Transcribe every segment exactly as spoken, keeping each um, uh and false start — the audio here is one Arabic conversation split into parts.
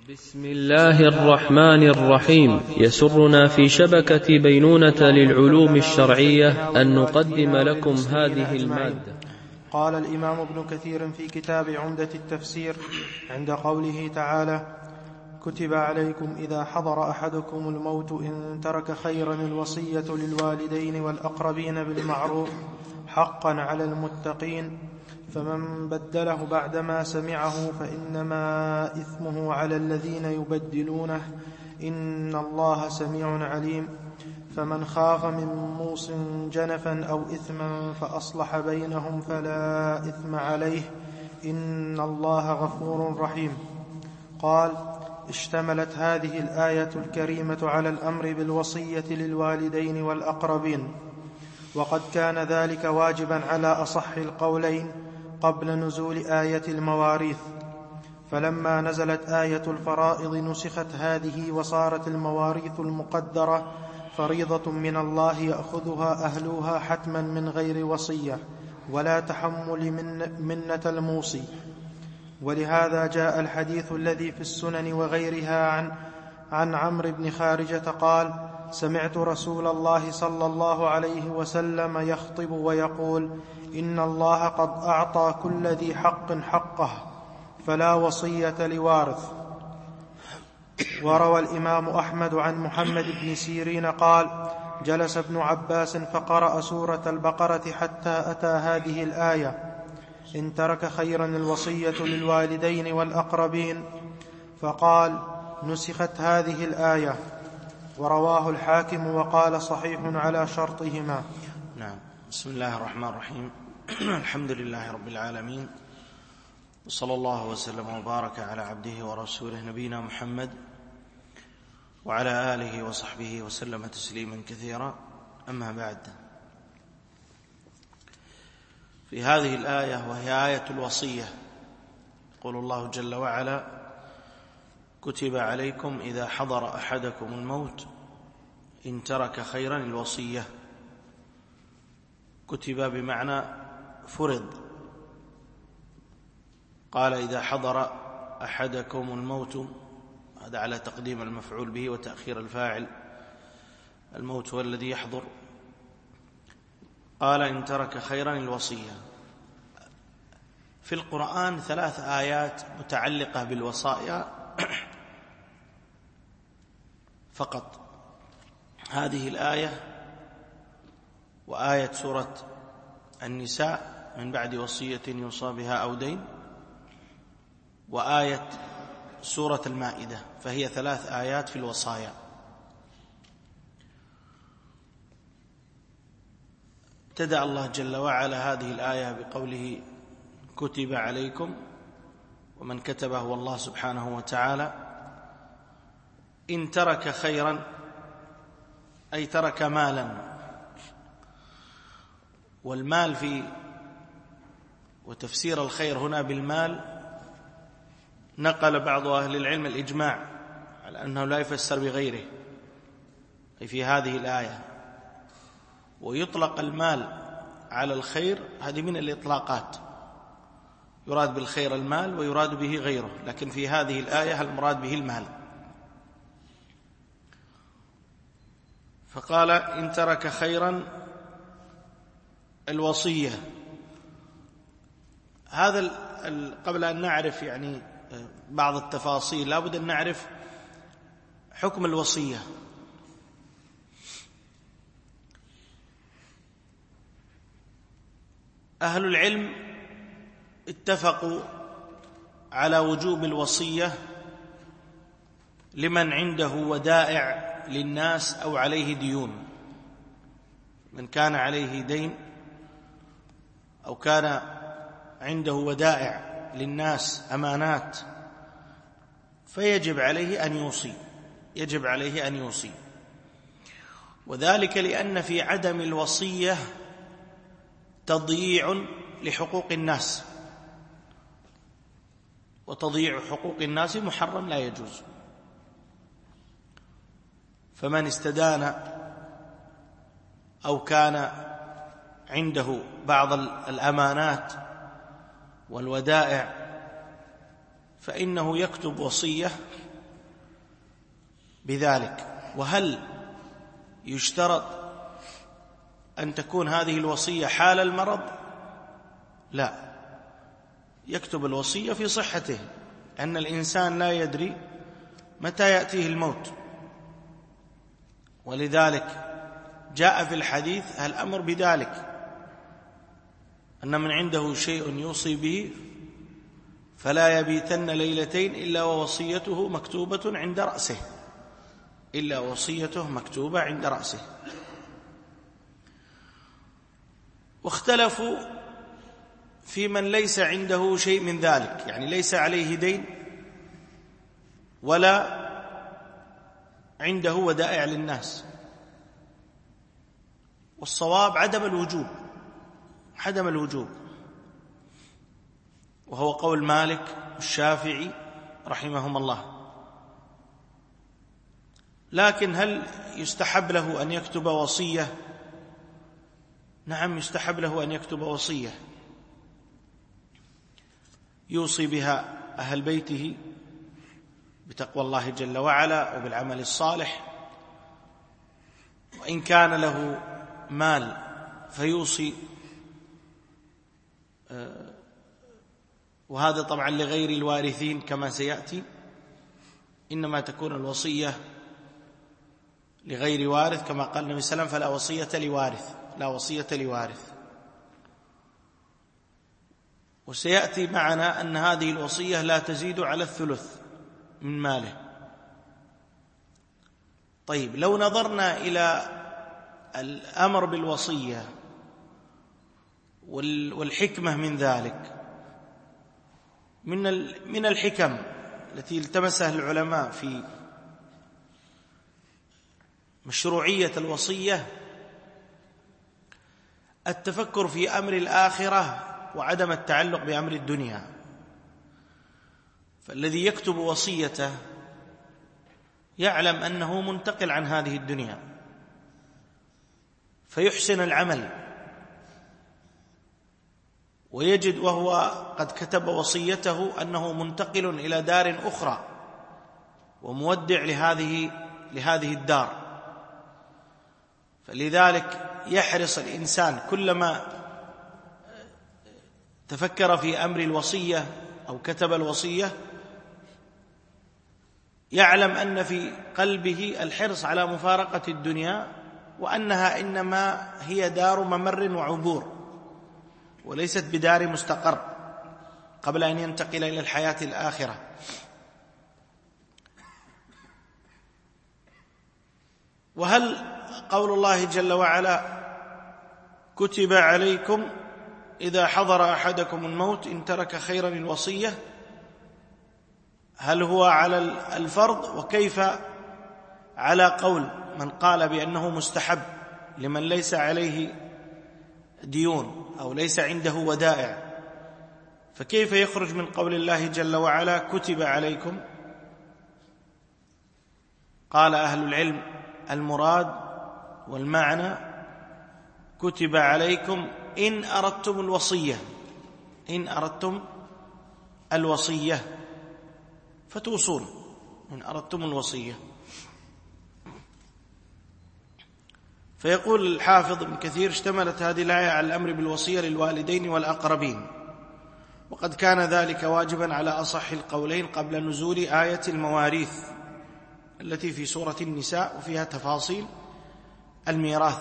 بسم الله الرحمن الرحيم. يسرنا في شبكة بينونة للعلوم الشرعية أن نقدم لكم هذه المادة. قال الإمام ابن كثير في كتاب عمدة التفسير عند قوله تعالى: كتب عليكم إذا حضر أحدكم الموت إن ترك خيرا الوصية للوالدين والأقربين بالمعروف حقا على المتقين، فمن بدله بعدما سمعه فإنما إثمه على الذين يبدلونه، إن الله سميع عليم. فمن خاف من موص جنفا أو إثما فأصلح بينهم فلا إثم عليه، إن الله غفور رحيم. قال: اشتملت هذه الآية الكريمة على الأمر بالوصية للوالدين والأقربين، وقد كان ذلك واجبا على أصح القولين قبل نزول آية المواريث، فلما نزلت آية الفرائض نسخت هذه وصارت المواريث المقدرة فريضة من الله يأخذها أهلها حتما من غير وصية ولا تحمل من منة الموصي. ولهذا جاء الحديث الذي في السنن وغيرها عن, عن عمرو بن خارجة قال: سمعت رسول الله صلى الله عليه وسلم يخطب ويقول: إن الله قد أعطى كل ذي حق حقه فلا وصية لوارث. وروى الإمام أحمد عن محمد بن سيرين قال: جلس ابن عباس فقرأ سورة البقرة حتى أتى هذه الآية: إن ترك خيرا الوصية للوالدين والأقربين، فقال: نسخت هذه الآية. ورواه الحاكم وقال صحيح على شرطهما. نعم. بسم الله الرحمن الرحيم. الحمد لله رب العالمين، وصلى الله وسلم وبارك على عبده ورسوله نبينا محمد وعلى آله وصحبه وسلم تسليما كثيرا. أما بعد، في هذه الآية وهي آية الوصية يقول الله جل وعلا: كتب عليكم إذا حضر أحدكم الموت إن ترك خيرا الوصية. كتب بمعنى فرض. قال: إذا حضر أحدكم الموت، هذا على تقديم المفعول به وتأخير الفاعل، الموت هو الذي يحضر. قال: إن ترك خيرا الوصية. في القرآن ثلاث آيات متعلقة بالوصايا فقط: هذه الآية، وآية سورة النساء من بعد وصية يوصى بها أو دين، وآية سورة المائدة، فهي ثلاث آيات في الوصايا. ابتدأ الله جل وعلا هذه الآية بقوله: كتب عليكم، ومن كتبه هو الله سبحانه وتعالى. إن ترك خيرا أي ترك مالا، والمال في وتفسير الخير هنا بالمال نقل بعض أهل العلم الإجماع على أنه لا يفسر بغيره، أي في هذه الآية. ويطلق المال على الخير، هذه من الإطلاقات، يراد بالخير المال ويراد به غيره، لكن في هذه الآية المراد به المال. فقال: إن ترك خيرا الوصية. هذا قبل أن نعرف يعني بعض التفاصيل لابد أن نعرف حكم الوصية. أهل العلم اتفقوا على وجوب الوصية لمن عنده ودائع للناس أو عليه ديون. من كان عليه دين أو كان عنده ودائع للناس، أمانات، فيجب عليه أن يوصي، يجب عليه أن يوصي. وذلك لأن في عدم الوصية تضييع لحقوق الناس، وتضييع حقوق الناس محرم لا يجوز. فمن استدان أو كان عنده بعض الأمانات والودائع فإنه يكتب وصية بذلك. وهل يشترط أن تكون هذه الوصية حال المرض؟ لا، يكتب الوصية في صحته، أن الإنسان لا يدري متى يأتيه الموت، ولذلك جاء في الحديث الأمر بذلك، أن من عنده شيء يوصي به فلا يبيتن ليلتين إلا ووصيته مكتوبة عند رأسه، إلا وصيته مكتوبة عند رأسه. واختلفوا في من ليس عنده شيء من ذلك، يعني ليس عليه دين ولا عنده ودائع للناس، والصواب عدم الوجوب، عدم الوجوب، وهو قول مالك والشافعي رحمهم الله. لكن هل يستحب له أن يكتب وصية؟ نعم، يستحب له أن يكتب وصية يوصي بها أهل بيته بتقوى الله جل وعلا وبالعمل الصالح، وإن كان له مال فيوصي، وهذا طبعا لغير الوارثين كما سيأتي، إنما تكون الوصية لغير وارث كما قال النبي صلى الله عليه وسلم: فلا وصية لوارث، لا وصية لوارث. وسيأتي معنا أن هذه الوصية لا تزيد على الثلث من ماله. طيب، لو نظرنا إلى الأمر بالوصية والحكمة من ذلك، من من الحكم التي التمسها العلماء في مشروعية الوصية التفكر في أمر الآخرة وعدم التعلق بأمر الدنيا. فالذي يكتب وصيته يعلم أنه منتقل عن هذه الدنيا، فيحسن العمل، ويجد وهو قد كتب وصيته أنه منتقل إلى دار أخرى ومودع لهذه لهذه الدار. فلذلك يحرص الإنسان كلما تفكر في أمر الوصية أو كتب الوصية يعلم أن في قلبه الحرص على مفارقة الدنيا، وأنها إنما هي دار ممر وعبور، وليست بدار مستقر قبل أن ينتقل إلى الحياة الآخرة. وهل قول الله جل وعلا: كتب عليكم إذا حضر أحدكم الموت إن ترك خيرا الوصية، هل هو على الفرض؟ وكيف على قول من قال بأنه مستحب لمن ليس عليه ديون أو ليس عنده ودائع؟ فكيف يخرج من قول الله جل وعلا كتب عليكم؟ قال أهل العلم: المراد والمعنى كتب عليكم إن أردتم الوصية، إن أردتم الوصية فتوصون، إن أردتم الوصية. فيقول الحافظ ابن كثير: اشتملت هذه الآية على الأمر بالوصية للوالدين والأقربين، وقد كان ذلك واجبا على أصح القولين قبل نزول آية المواريث التي في سورة النساء، وفيها تفاصيل الميراث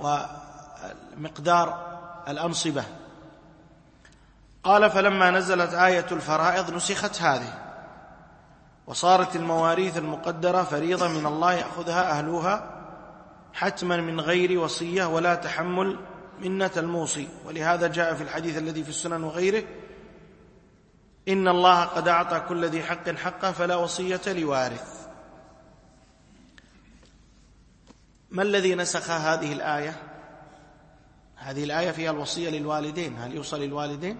ومقدار الأنصبة. قال: فلما نزلت آية الفرائض نسخت هذه، وصارت المواريث المقدرة فريضة من الله يأخذها أهلها حتما من غير وصية ولا تحمل منة الموصي. ولهذا جاء في الحديث الذي في السنن وغيره: إن الله قد أعطى كل ذي حق حقه فلا وصية لوارث. ما الذي نسخ هذه الآية؟ هذه الآية فيها الوصية للوالدين، هل يوصل للوالدين؟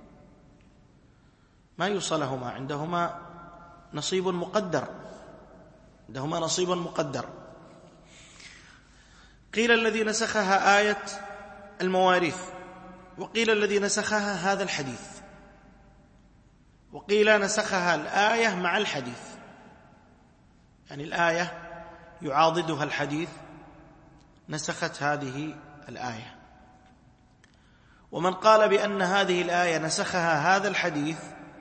ما يوصلهما، عندهما نصيب مقدر، عندهما نصيب مقدر. قيل الذي نسخها آية المواريث، وقيل الذي نسخها هذا الحديث، وقيل نسخها الآية مع الحديث، يعني الآية يعاضدها الحديث نسخت هذه الآية. ومن قال بأن هذه الآية نسخها هذا الحديث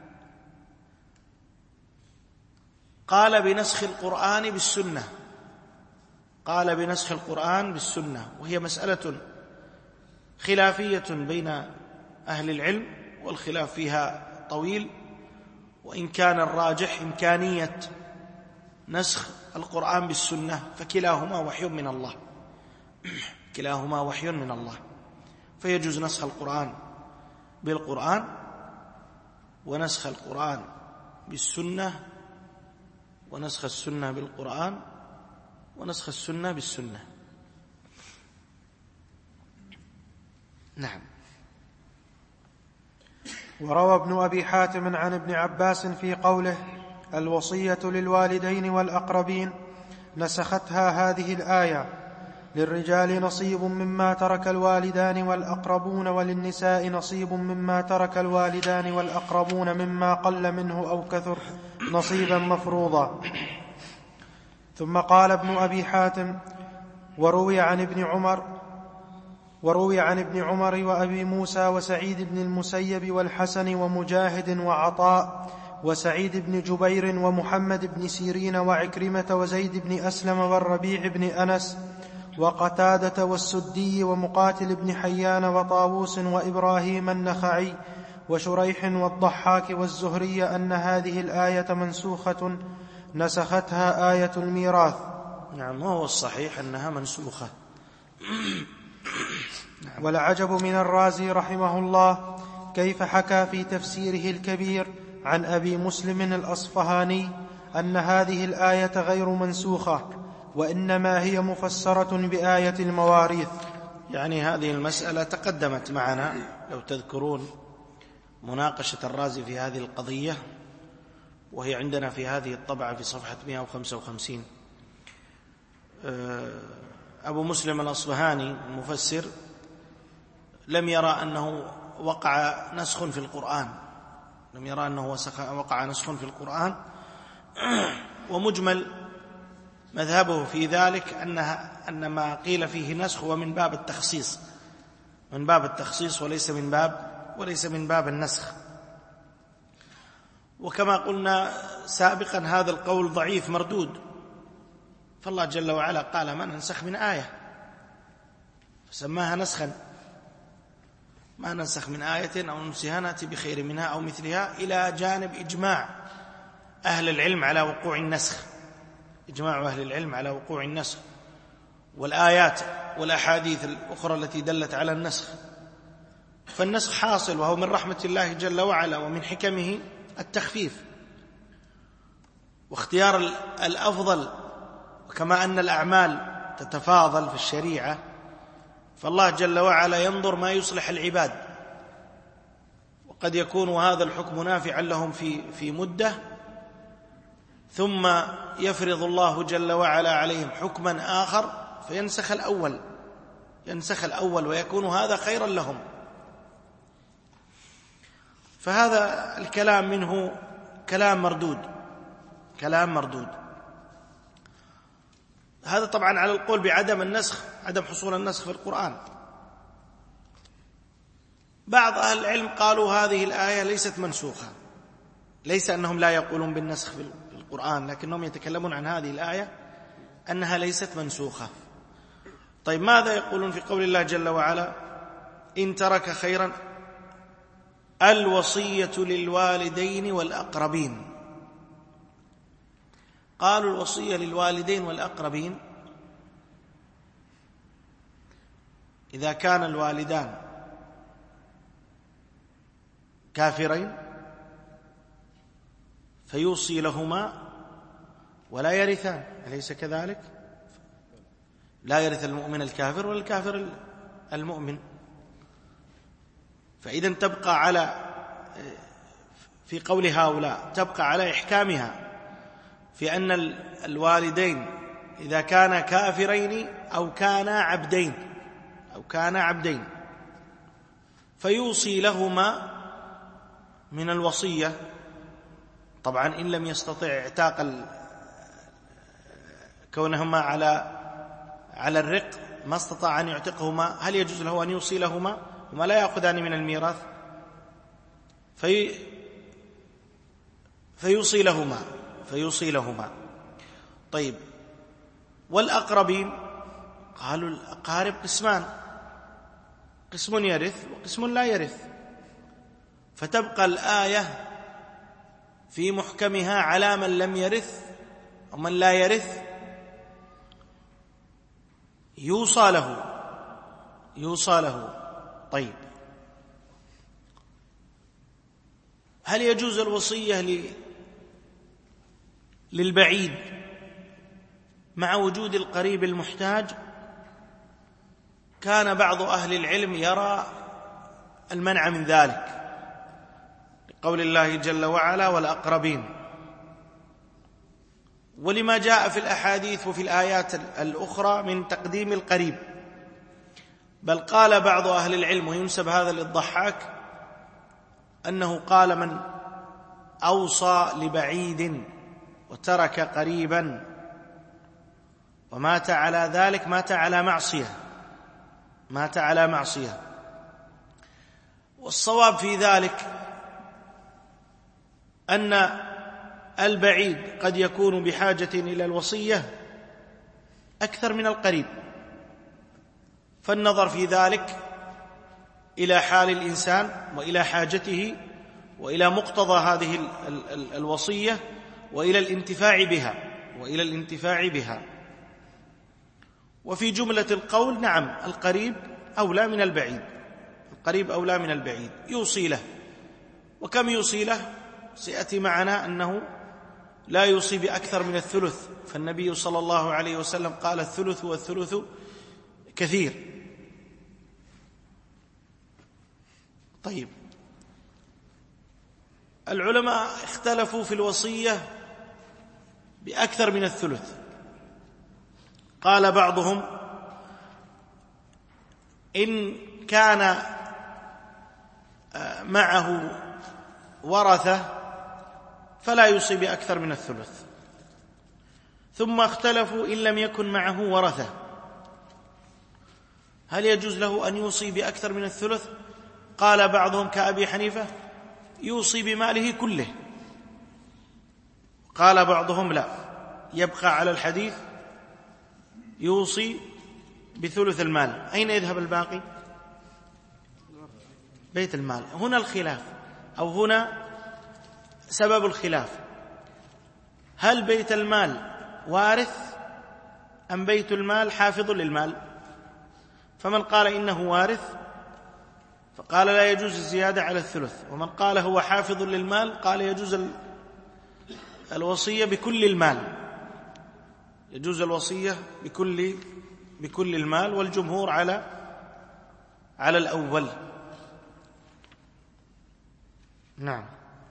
قال بنسخ القرآن بالسنة، قال بنسخ القرآن بالسنة، وهي مسألة خلافية بين أهل العلم، والخلاف فيها طويل، وإن كان الراجح إمكانية نسخ القرآن بالسنة، فكلاهما وحي من الله، كلاهما وحي من الله، فيجوز نسخ القرآن بالقرآن ونسخ القرآن بالسنة ونسخ السنة بالقرآن ونسخ السنة بالسنة. نعم. وروى ابن أبي حاتم عن ابن عباس في قوله الوصية للوالدين والأقربين نسختها هذه الآية: للرجال نصيب مما ترك الوالدان والأقربون، وللنساء نصيب مما ترك الوالدان والأقربون مما قل منه أو كثر نصيبا مفروضا. ثم قال ابن أبي حاتم: وروي عن ابن عمر وروي عن ابن عمر وأبي موسى وسعيد بن المسيب والحسن ومجاهد وعطاء وسعيد بن جبير ومحمد بن سيرين وعكرمة وزيد بن أسلم والربيع بن أنس وقتادة والسدي ومقاتل بن حيان وطاووس وإبراهيم النخعي وشريح والضحاك والزهري أن هذه الآية منسوخة نسختها آية الميراث. نعم، وهو الصحيح أنها منسوخة. والعجب من الرازي رحمه الله كيف حكى في تفسيره الكبير عن أبي مسلم الأصفهاني أن هذه الآية غير منسوخة، وإنما هي مفسرة بآية المواريث. يعني هذه المسألة تقدمت معنا، لو تذكرون مناقشة الرازي في هذه القضية، وهي عندنا في هذه الطبعة في صفحة مئة وخمسة وخمسين. أبو مسلم الأصفهاني المفسر لم يرى أنه وقع نسخ في القرآن، لم يرى أنه وقع نسخ في القرآن، ومجمل مذهبه في ذلك أنها أن ما قيل فيه نسخ هو من باب التخصيص، من باب التخصيص وليس من باب وليس من باب النسخ. وكما قلنا سابقا هذا القول ضعيف مردود، فالله جل وعلا قال ما ننسخ من آية فسماها نسخا، ما ننسخ من آية أو ننسها نأتي بخير منها أو مثلها، إلى جانب إجماع أهل العلم على وقوع النسخ، إجماع أهل العلم على وقوع النسخ، والآيات والأحاديث الأخرى التي دلت على النسخ. فالنسخ حاصل، وهو من رحمة الله جل وعلا ومن حكمه التخفيف واختيار الأفضل. وكما أن الأعمال تتفاضل في الشريعة، فالله جل وعلا ينظر ما يصلح العباد، وقد يكون هذا الحكم نافعا لهم في في مدة، ثم يفرض الله جل وعلا عليهم حكما آخر فينسخ الأول ينسخ الأول ويكون هذا خيرا لهم. فهذا الكلام منه كلام مردود كلام مردود هذا طبعا على القول بعدم النسخ، عدم حصول النسخ في القرآن. بعض أهل العلم قالوا هذه الآية ليست منسوخة، ليس أنهم لا يقولون بالنسخ في القرآن، لكنهم يتكلمون عن هذه الآية أنها ليست منسوخة. طيب ماذا يقولون في قول الله جل وعلا إن ترك خيرا الوصية للوالدين والأقربين؟ قالوا الوصية للوالدين والأقربين إذا كان الوالدان كافرين فيوصي لهما ولا يرثان، أليس كذلك؟ لا يرث المؤمن الكافر ولا الكافر المؤمن. فإذا تبقى على في قول هؤلاء تبقى على إحكامها في أن الوالدين إذا كانا كافرين أو كانا عبدين أو كانا عبدين فيوصي لهما من الوصية، طبعا إن لم يستطع اعتاق كونهما على على الرق ما استطاع أن يعتقهما، هل يجوز له أن يوصي لهما وما لا يأخذان من الميراث؟ في فيوصي لهما فيوصي لهما طيب، والأقربين قالوا الأقارب قسمان، قسم يرث وقسم لا يرث، فتبقى الآية في محكمها على من لم يرث ومن لا يرث يوصى له يوصى له طيب، هل يجوز الوصية للبعيد مع وجود القريب المحتاج؟ كان بعض أهل العلم يرى المنع من ذلك لقول الله جل وعلا والأقربين، ولما جاء في الأحاديث وفي الآيات الأخرى من تقديم القريب. بل قال بعض أهل العلم وينسب هذا للضحاك أنه قال من أوصى لبعيد وترك قريبا ومات على ذلك مات على معصية مات على معصية والصواب في ذلك أن البعيد قد يكون بحاجة إلى الوصية أكثر من القريب، فالنظر في ذلك إلى حال الإنسان وإلى حاجته وإلى مقتضى هذه الوصية وإلى الانتفاع بها وإلى الانتفاع بها وفي جملة القول نعم القريب أولى من البعيد، القريب أولى من البعيد يوصي له. وكم يوصي له؟ سيأتي معنا أنه لا يوصي بأكثر من الثلث، فالنبي صلى الله عليه وسلم قال الثلث والثلث كثير. طيب، العلماء اختلفوا في الوصية بأكثر من الثلث. قال بعضهم إن كان معه ورثة فلا يوصي بأكثر من الثلث، ثم اختلفوا إن لم يكن معه ورثة هل يجوز له أن يوصي بأكثر من الثلث؟ قال بعضهم كأبي حنيفة يوصي بماله كله، قال بعضهم لا، يبقى على الحديث يوصي بثلث المال. أين يذهب الباقي؟ بيت المال. هنا الخلاف، أو هنا سبب الخلاف، هل بيت المال وارث أم بيت المال حافظ للمال؟ فمن قال إنه وارث فقال لا يجوز الزيادة على الثلث، ومن قال هو حافظ للمال قال يجوز الوصية بكل المال، يجوز الوصية بكل بكل المال، والجمهور على على الأول. نعم.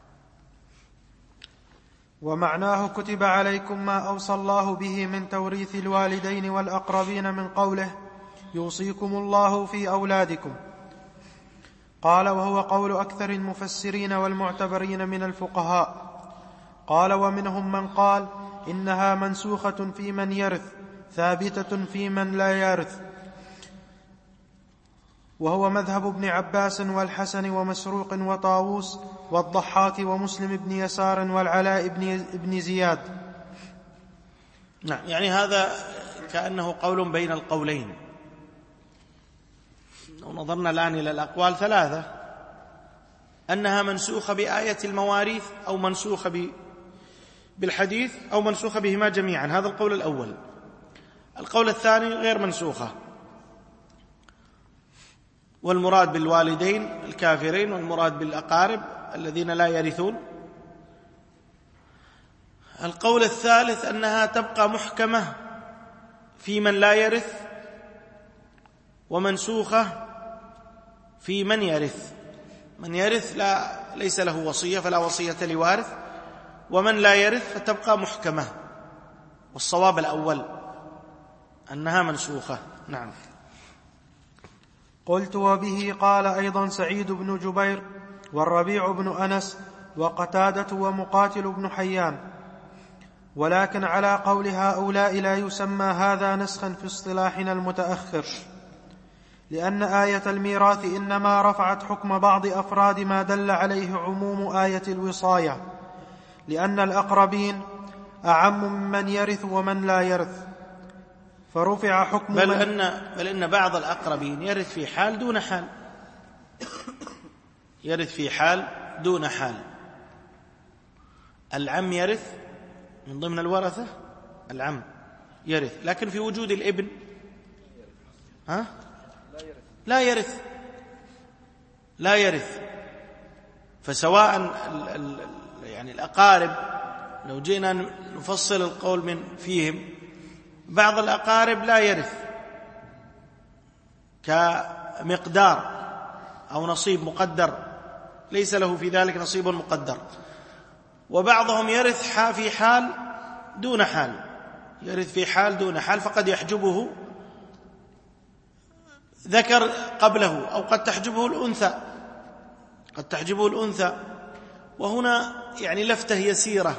ومعناه كتب عليكم ما أوصى الله به من توريث الوالدين والأقربين من قوله يوصيكم الله في أولادكم. قال وهو قول أكثر المفسرين والمعتبرين من الفقهاء. قال ومنهم من قال إنها منسوخة في من يرث ثابتة في من لا يرث، وهو مذهب ابن عباس والحسن ومسروق وطاووس والضحاك ومسلم بن يسار والعلاء بن زياد. نعم، يعني هذا كأنه قول بين القولين. لو نظرنا الآن إلى الأقوال ثلاثة، أنها منسوخة بآية المواريث أو منسوخة بالحديث أو منسوخة بهما جميعا، هذا القول الأول. القول الثاني غير منسوخة، والمراد بالوالدين الكافرين والمراد بالأقارب الذين لا يرثون. القول الثالث أنها تبقى محكمة في من لا يرث ومنسوخة في من يرث. من يرث لا ليس له وصية فلا وصية لوارث، ومن لا يرث فتبقى محكمة، والصواب الأول أنها منسوخة. نعم. قلت وبه قال أيضا سعيد بن جبير والربيع بن أنس وقتادة ومقاتل بن حيان. ولكن على قول هؤلاء لا يسمى هذا نسخا في اصطلاحنا المتأخر، لأن آية الميراث إنما رفعت حكم بعض أفراد ما دل عليه عموم آية الوصاية، لأن الأقربين أعم ممن يرث ومن لا يرث، فرفع حكم بل من أن, بل إن بعض الأقربين يرث في حال دون حال، يرث في حال دون حال. العم يرث من ضمن الورثة، العم يرث، لكن في وجود الابن ها؟ لا يرث، لا يرث. فسواء ال ال يعني الأقارب، لو جئنا نفصل القول من فيهم، بعض الأقارب لا يرث كمقدار أو نصيب مقدر، ليس له في ذلك نصيب مقدر، وبعضهم يرث في حال دون حال، يرث في حال دون حال، فقد يحجبه ذكر قبله، أو قد تحجبه الأنثى، قد تحجبه الأنثى. وهنا يعني لفتة يسيرة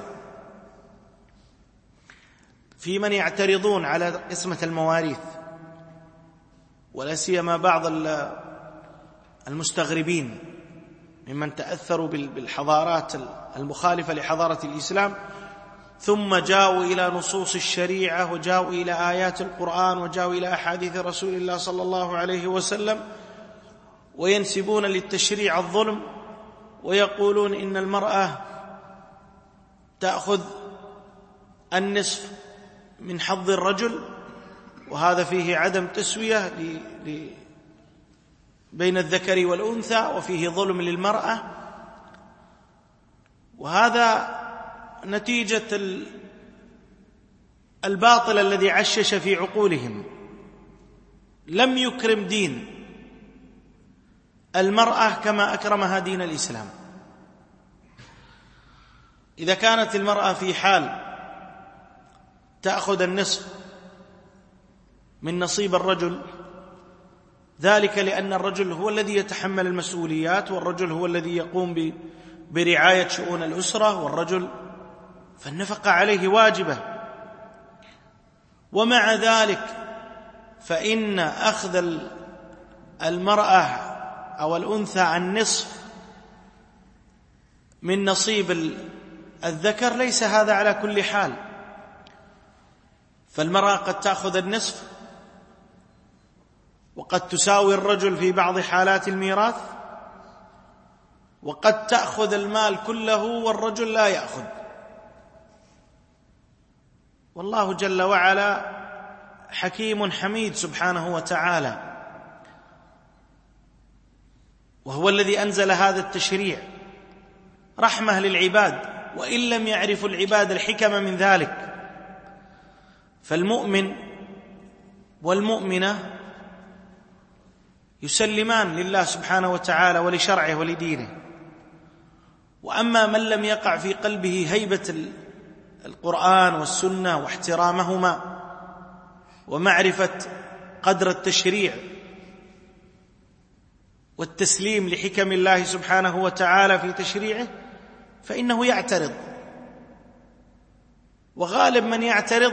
في من يعترضون على قسمة المواريث، ولا سيما بعض المستغربين ممن تأثروا بالحضارات المخالفة لحضارة الإسلام، ثم جاءوا إلى نصوص الشريعة، وجاءوا إلى آيات القرآن، وجاءوا إلى أحاديث رسول الله صلى الله عليه وسلم، وينسبون للتشريع الظلم، ويقولون إن المرأة تأخذ النصف من حظ الرجل، وهذا فيه عدم تسوية بين الذكر والأنثى، وفيه ظلم للمرأة. وهذا نتيجة الباطل الذي عشش في عقولهم. لم يكرم دين المرأة كما أكرمها دين الإسلام. إذا كانت المرأة في حال تأخذ النصف من نصيب الرجل، ذلك لأن الرجل هو الذي يتحمل المسؤوليات، والرجل هو الذي يقوم برعاية شؤون الأسرة، والرجل فالنفقة عليه واجبة. ومع ذلك فإن أخذ المرأة أو الأنثى النصف من نصيب الذكر ليس هذا على كل حال. فالمرأة قد تأخذ النصف، وقد تساوي الرجل في بعض حالات الميراث، وقد تأخذ المال كله والرجل لا يأخذ. والله جل وعلا حكيم حميد سبحانه وتعالى، وهو الذي أنزل هذا التشريع رحمة للعباد، وإن لم يعرفوا العباد الحكم من ذلك. فالمؤمن والمؤمنة يسلمان لله سبحانه وتعالى ولشرعه ولدينه. وأما من لم يقع في قلبه هيبة القرآن والسنة واحترامهما ومعرفة قدر التشريع والتسليم لحكم الله سبحانه وتعالى في تشريعه، فإنه يعترض. وغالب من يعترض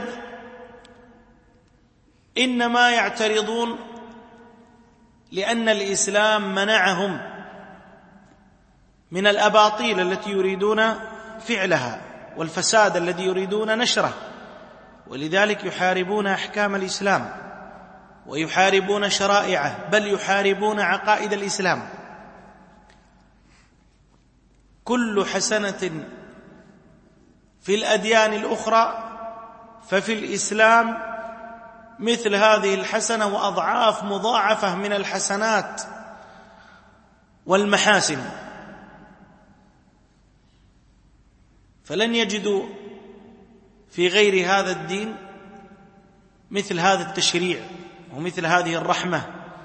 إنما يعترضون لأن الإسلام منعهم من الأباطيل التي يريدون فعلها والفساد الذي يريدون نشره، ولذلك يحاربون أحكام الإسلام ويحاربون شرائعه، بل يحاربون عقائد الإسلام. كل حسنة في الأديان الأخرى ففي الإسلام مثل هذه الحسنة وأضعاف مضاعفة من الحسنات والمحاسن، فلن يجدوا في غير هذا الدين مثل هذا التشريع ومثل هذه الرحمة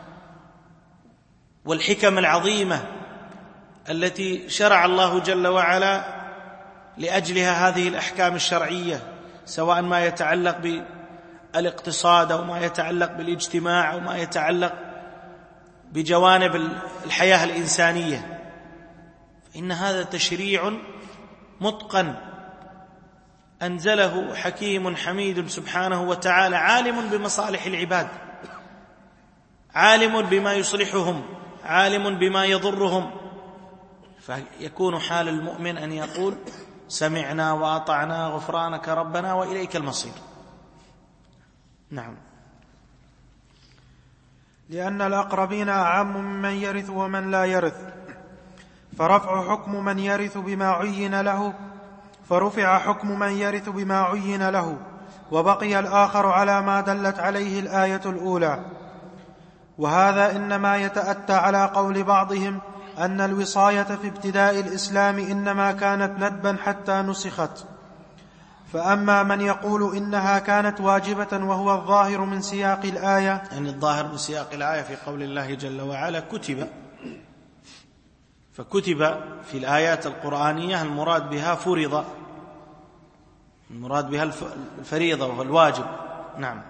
والحكم العظيمة التي شرع الله جل وعلا لأجلها هذه الأحكام الشرعية، سواء ما يتعلق بالاقتصاد أو ما يتعلق بالاجتماع أو ما يتعلق بجوانب الحياة الإنسانية. فإن هذا تشريع متقن أنزله حكيم حميد سبحانه وتعالى، عالم بمصالح العباد، عالم بما يصلحهم، عالم بما يضرهم، فيكون حال المؤمن أن يقول سمعنا وأطعنا غفرانك ربنا وإليك المصير. نعم. لأن الأقربين أعم ممن يرث ومن لا يرث، فرفع حكم من يرث بما عين له فرفع حكم من يرث بما عين له، وبقي الآخر على ما دلت عليه الآية الأولى. وهذا إنما يتأتى على قول بعضهم أن الوصاية في ابتداء الإسلام إنما كانت ندبا حتى نسخت. فأما من يقول إنها كانت واجبة وهو الظاهر من سياق الآية، يعني الظاهر من سياق الآية في قول الله جل وعلا كتب، فكتب في الآيات القرآنية المراد بها فرض، المراد بها الفريضة والواجب. نعم.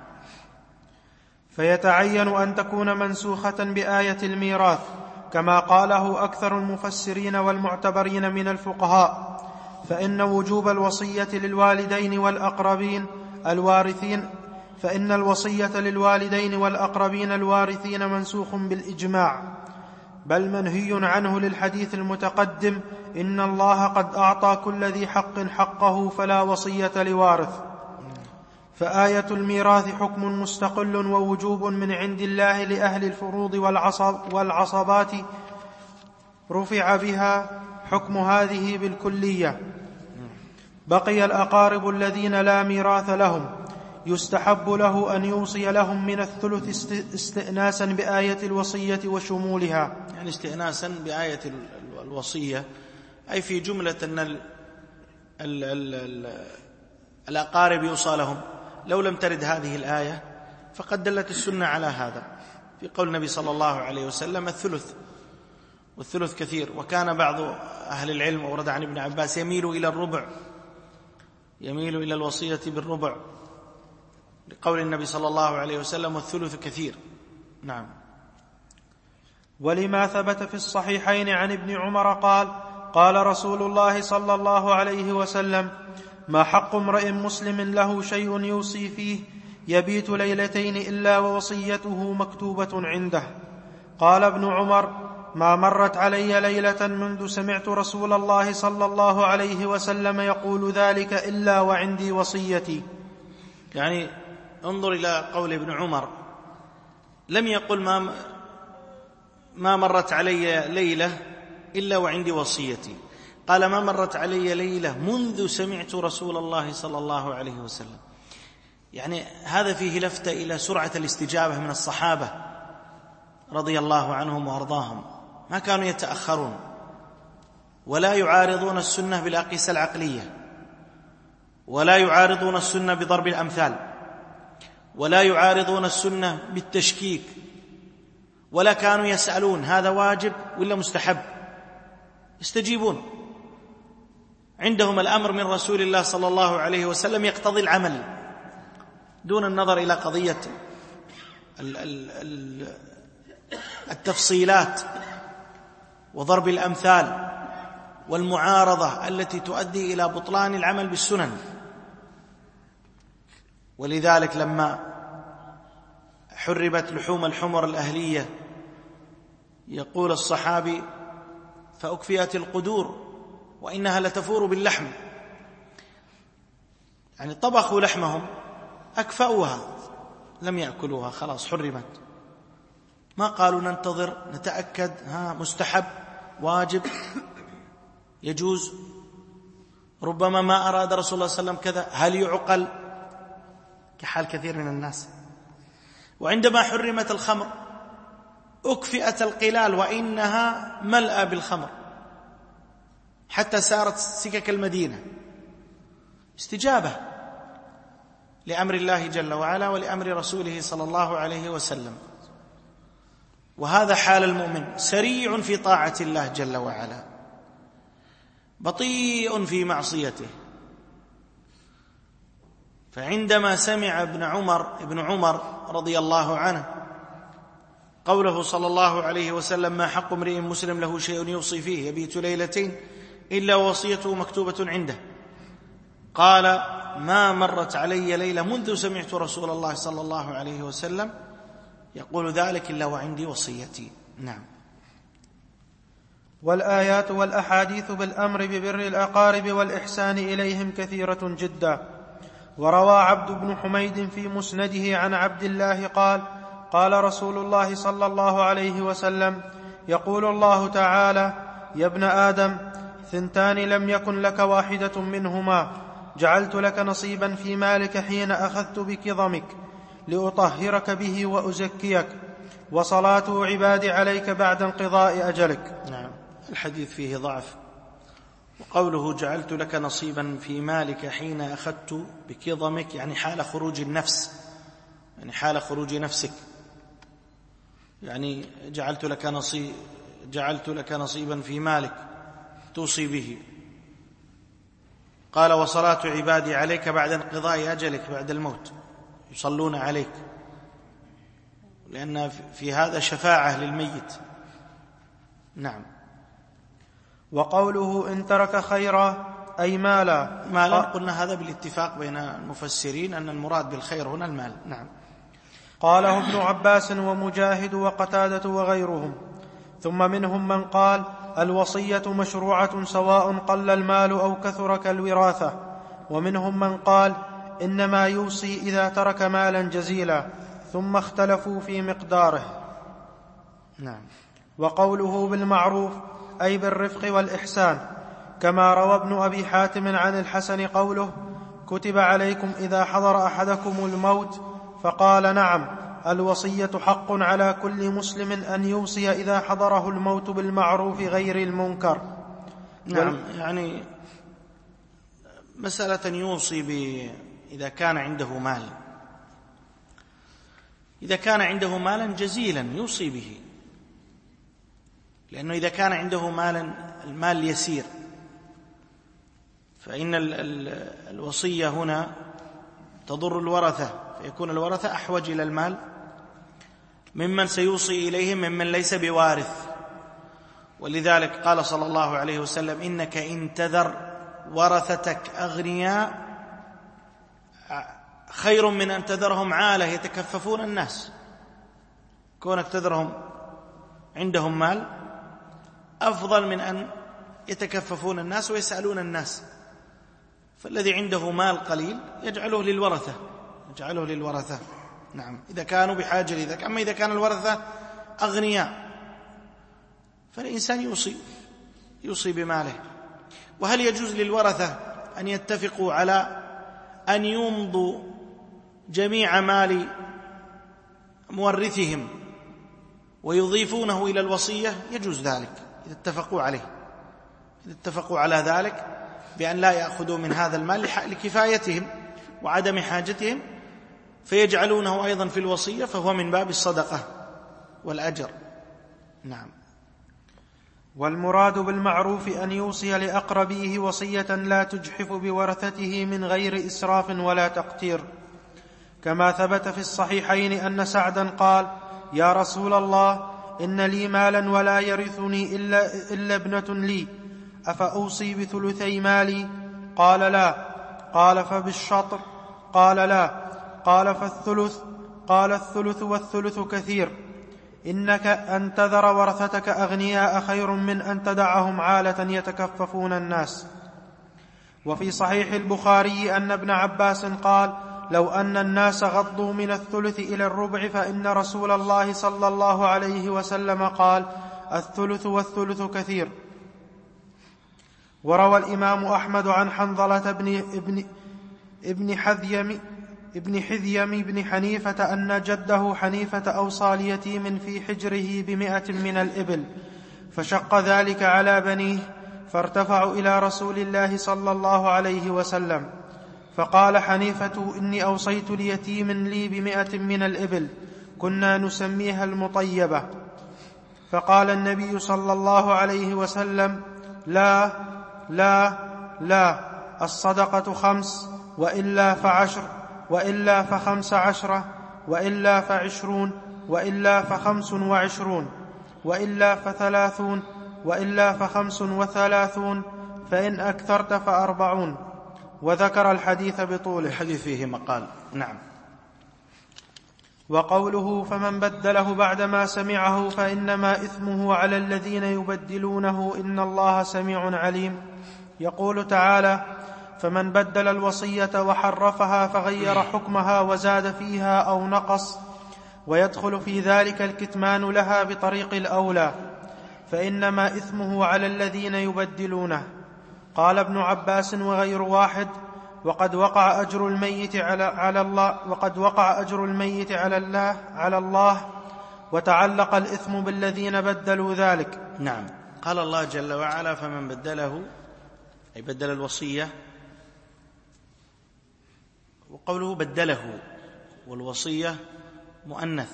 فيتعين أن تكون منسوخة بآية الميراث كما قاله أكثر المفسرين والمعتبرين من الفقهاء، فإن وجوب الوصية للوالدين والأقربين الوارثين فإن الوصية للوالدين والأقربين الوارثين منسوخ بالإجماع، بل منهي عنه للحديث المتقدم إن الله قد أعطى كل ذي حق حقه فلا وصية لوارث. فآية الميراث حكم مستقل ووجوب من عند الله لأهل الفروض والعصب والعصبات، رفع بها حكم هذه بالكلية. بقي الأقارب الذين لا ميراث لهم، يستحب له أن يوصي لهم من الثلث استئناسا بآية الوصية وشمولها. يعني استئناسا بآية الوصية، أي في جملة أن ال ال ال ال الأقارب يوصى لهم. لو لم ترد هذه الآية فقد دلت السنة على هذا في قول النبي صلى الله عليه وسلم الثلث، والثلث كثير. وكان بعض أهل العلم ورد عن ابن عباس يميل إلى الربع، يميل إلى الوصية بالربع لقول النبي صلى الله عليه وسلم والثلث كثير. نعم. ولما ثبت في الصحيحين عن ابن عمر قال قال رسول الله صلى الله عليه وسلم ما حق امرئ مسلم له شيء يوصي فيه يبيت ليلتين إلا ووصيته مكتوبة عنده. قال ابن عمر ما مرت علي ليلة منذ سمعت رسول الله صلى الله عليه وسلم يقول ذلك إلا وعندي وصيتي. يعني انظر إلى قول ابن عمر، لم يقل ما, ما مرت علي ليلة إلا وعندي وصيتي، قال ما مرت علي ليلة منذ سمعت رسول الله صلى الله عليه وسلم. يعني هذا فيه لفتة إلى سرعة الاستجابة من الصحابة رضي الله عنهم وأرضاهم، ما كانوا يتأخرون ولا يعارضون السنة بالأقيسة العقلية، ولا يعارضون السنة بضرب الأمثال، ولا يعارضون السنة بالتشكيك، ولا كانوا يسألون هذا واجب ولا مستحب، يستجيبون. عندهم الأمر من رسول الله صلى الله عليه وسلم يقتضي العمل دون النظر إلى قضية التفصيلات وضرب الأمثال والمعارضة التي تؤدي إلى بطلان العمل بالسنن. ولذلك لما حربت لحوم الحمر الأهلية يقول الصحابي فأكفئت القدور وإنها لتفور باللحم، يعني طبخوا لحمهم أكفأوها لم يأكلوها، خلاص حرمت. ما قالوا ننتظر نتأكد ها مستحب واجب يجوز، ربما ما أراد رسول الله صلى الله عليه وسلم كذا، هل يعقل، كحال كثير من الناس. وعندما حرمت الخمر أكفئت القلال وإنها ملأى بالخمر حتى سارت سكك المدينة، استجابة لأمر الله جل وعلا ولأمر رسوله صلى الله عليه وسلم. وهذا حال المؤمن، سريع في طاعة الله جل وعلا، بطيء في معصيته. فعندما سمع ابن عمر ابن عمر رضي الله عنه قوله صلى الله عليه وسلم ما حق امرئ مسلم له شيء يوصي فيه يبيت ليلتين إلا وصيته مكتوبة عنده، قال: ما مرت علي ليلة منذ سمعت رسول الله صلى الله عليه وسلم يقول ذلك إلا وعندي وصيتي. نعم. والآيات والأحاديث بالأمر ببر الأقارب والإحسان إليهم كثيرة جدا. وروى عبد بن حميد في مسنده عن عبد الله قال: قال رسول الله صلى الله عليه وسلم: يقول الله تعالى: يا ابن آدم، ثنتان لم يكن لك واحدة منهما، جعلت لك نصيبا في مالك حين أخذت بكظمك لأطهرك به وأزكيك، وصلاة عبادي عليك بعد انقضاء أجلك. نعم. الحديث فيه ضعف. وقوله جعلت لك نصيبا في مالك حين أخذت بكظمك يعني حال خروج النفس، يعني حال خروج نفسك، يعني جعلت لك نصيب جعلت لك نصيبا في مالك توصي به. قال: وصلاة عبادي عليك بعد انقضاء أجلك، بعد الموت يصلون عليك، لأن في هذا شفاعة للميت. نعم. وقوله إن ترك خيرا أي مالا. مالا قلنا هذا بالاتفاق بين المفسرين أن المراد بالخير هنا المال. نعم. قاله ابن عباس ومجاهد وقتادة وغيرهم. ثم منهم من قال: الوصية مشروعة سواء قل المال أو كثر كالوراثة. ومنهم من قال: إنما يوصي إذا ترك مالا جزيلا. ثم اختلفوا في مقداره. نعم. وقوله بالمعروف أي بالرفق والإحسان، كما روى ابن أبي حاتم عن الحسن قوله: كتب عليكم إذا حضر أحدكم الموت، فقال: نعم، الوصية حق على كل مسلم أن يوصي إذا حضره الموت بالمعروف غير المنكر. نعم. يعني مسألة يوصي ب... إذا كان عنده مال، إذا كان عنده مالا جزيلا يوصي به، لأنه إذا كان عنده مالا المال يسير فإن ال... ال... الوصية هنا تضر الورثة، فيكون الورثة أحوج إلى المال ممن سيوصي إليهم ممن ليس بوارث. ولذلك قال صلى الله عليه وسلم: إنك إن تذر ورثتك أغنياء خير من أن تذرهم عالة يتكففون الناس. كونك تذرهم عندهم مال أفضل من أن يتكففون الناس ويسألون الناس. فالذي عنده مال قليل يجعله للورثة يجعله للورثة نعم، إذا كانوا بحاجة لذلك. أما إذا كان الورثة أغنياء فالإنسان يوصي يوصي بماله. وهل يجوز للورثة أن يتفقوا على أن يمضوا جميع مال مورثهم ويضيفونه إلى الوصية؟ يجوز ذلك إذا اتفقوا عليه، إذا اتفقوا على ذلك بأن لا يأخذوا من هذا المال لكفايتهم وعدم حاجتهم، فيجعلونه أيضا في الوصية، فهو من باب الصدقة والأجر. نعم. والمراد بالمعروف أن يوصي لأقربيه وصية لا تجحف بورثته من غير إسراف ولا تقتير، كما ثبت في الصحيحين أن سعدا قال: يا رسول الله، إن لي مالا ولا يرثني إلا, إلا ابنة لي، أفأوصي بثلثي مالي؟ قال: لا. قال: فبالشطر؟ قال: لا. قال: فالثلث؟ قال: الثلث والثلث كثير. إنك أن تذر ورثتك أغنياء خير من أن تدعهم عالة يتكففون الناس. وفي صحيح البخاري أن ابن عباس قال: لو أن الناس غضوا من الثلث إلى الربع فإن رسول الله صلى الله عليه وسلم قال: الثلث والثلث كثير. وروى الإمام أحمد عن حنظلة بن, ابن, ابن حذيم ابن حذيم بن حنيفة أن جده حنيفة أوصى ليتيم في حجره بمئة من الإبل، فشق ذلك على بنيه، فارتفعوا إلى رسول الله صلى الله عليه وسلم، فقال حنيفة: إني أوصيت ليتيم لي بمئة من الإبل، كنا نسميها المطيبة. فقال النبي صلى الله عليه وسلم: لا لا لا، الصدقة خمس، وإلا فعشر، وإلا فخمس عشرة، وإلا فعشرون، وإلا فخمس وعشرون، وإلا فثلاثون، وإلا فخمس وثلاثون، فإن أكثرت فأربعون. وذكر الحديث بطوله. الحديث فيه مقال. نعم. وقوله فمن بدله بعدما سمعه فإنما إثمه على الذين يبدلونه إن الله سميع عليم. يقول تعالى فمن بدل الوصية وحرفها فغير حكمها وزاد فيها أو نقص، ويدخل في ذلك الكتمان لها بطريق الأولى، فإنما إثمه على الذين يبدلونه. قال ابن عباس وغير واحد وقد وقع أجر الميت على, على الله وقد وقع أجر الميت على الله على الله وتعلق الإثم بالذين بدلوا ذلك. نعم. قال الله جل وعلا فمن بدله أي بدل الوصية، وقوله بدله والوصية مؤنث،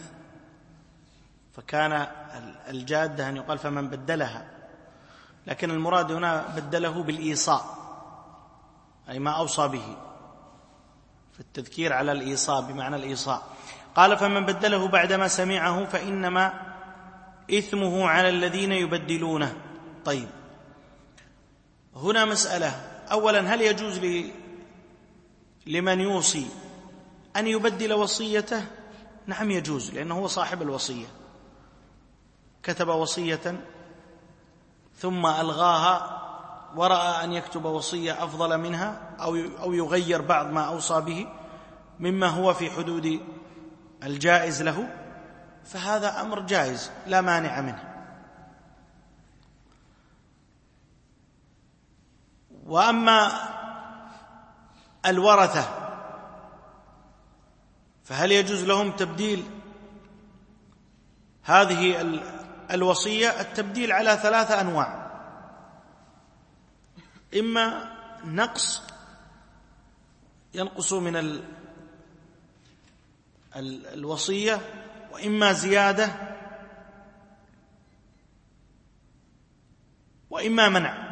فكان الجادة أن يقال فمن بدلها، لكن المراد هنا بدله بالإيصاء أي ما أوصى به، فالتذكير على الإيصاء بمعنى الإيصاء. قال فمن بدله بعدما سمعه فإنما إثمه على الذين يبدلونه. طيب، هنا مسألة. أولا، هل يجوز لي لمن يوصي أن يبدل وصيته؟ نعم يجوز، لأنه هو صاحب الوصية، كتب وصية ثم ألغاها ورأى أن يكتب وصية أفضل منها أو يغير بعض ما أوصى به مما هو في حدود الجائز له، فهذا أمر جائز لا مانع منه. وأما الورثة فهل يجوز لهم تبديل هذه الوصية؟ التبديل على ثلاثة أنواع: إما نقص ينقص من ال الوصية، وإما زيادة، وإما منع.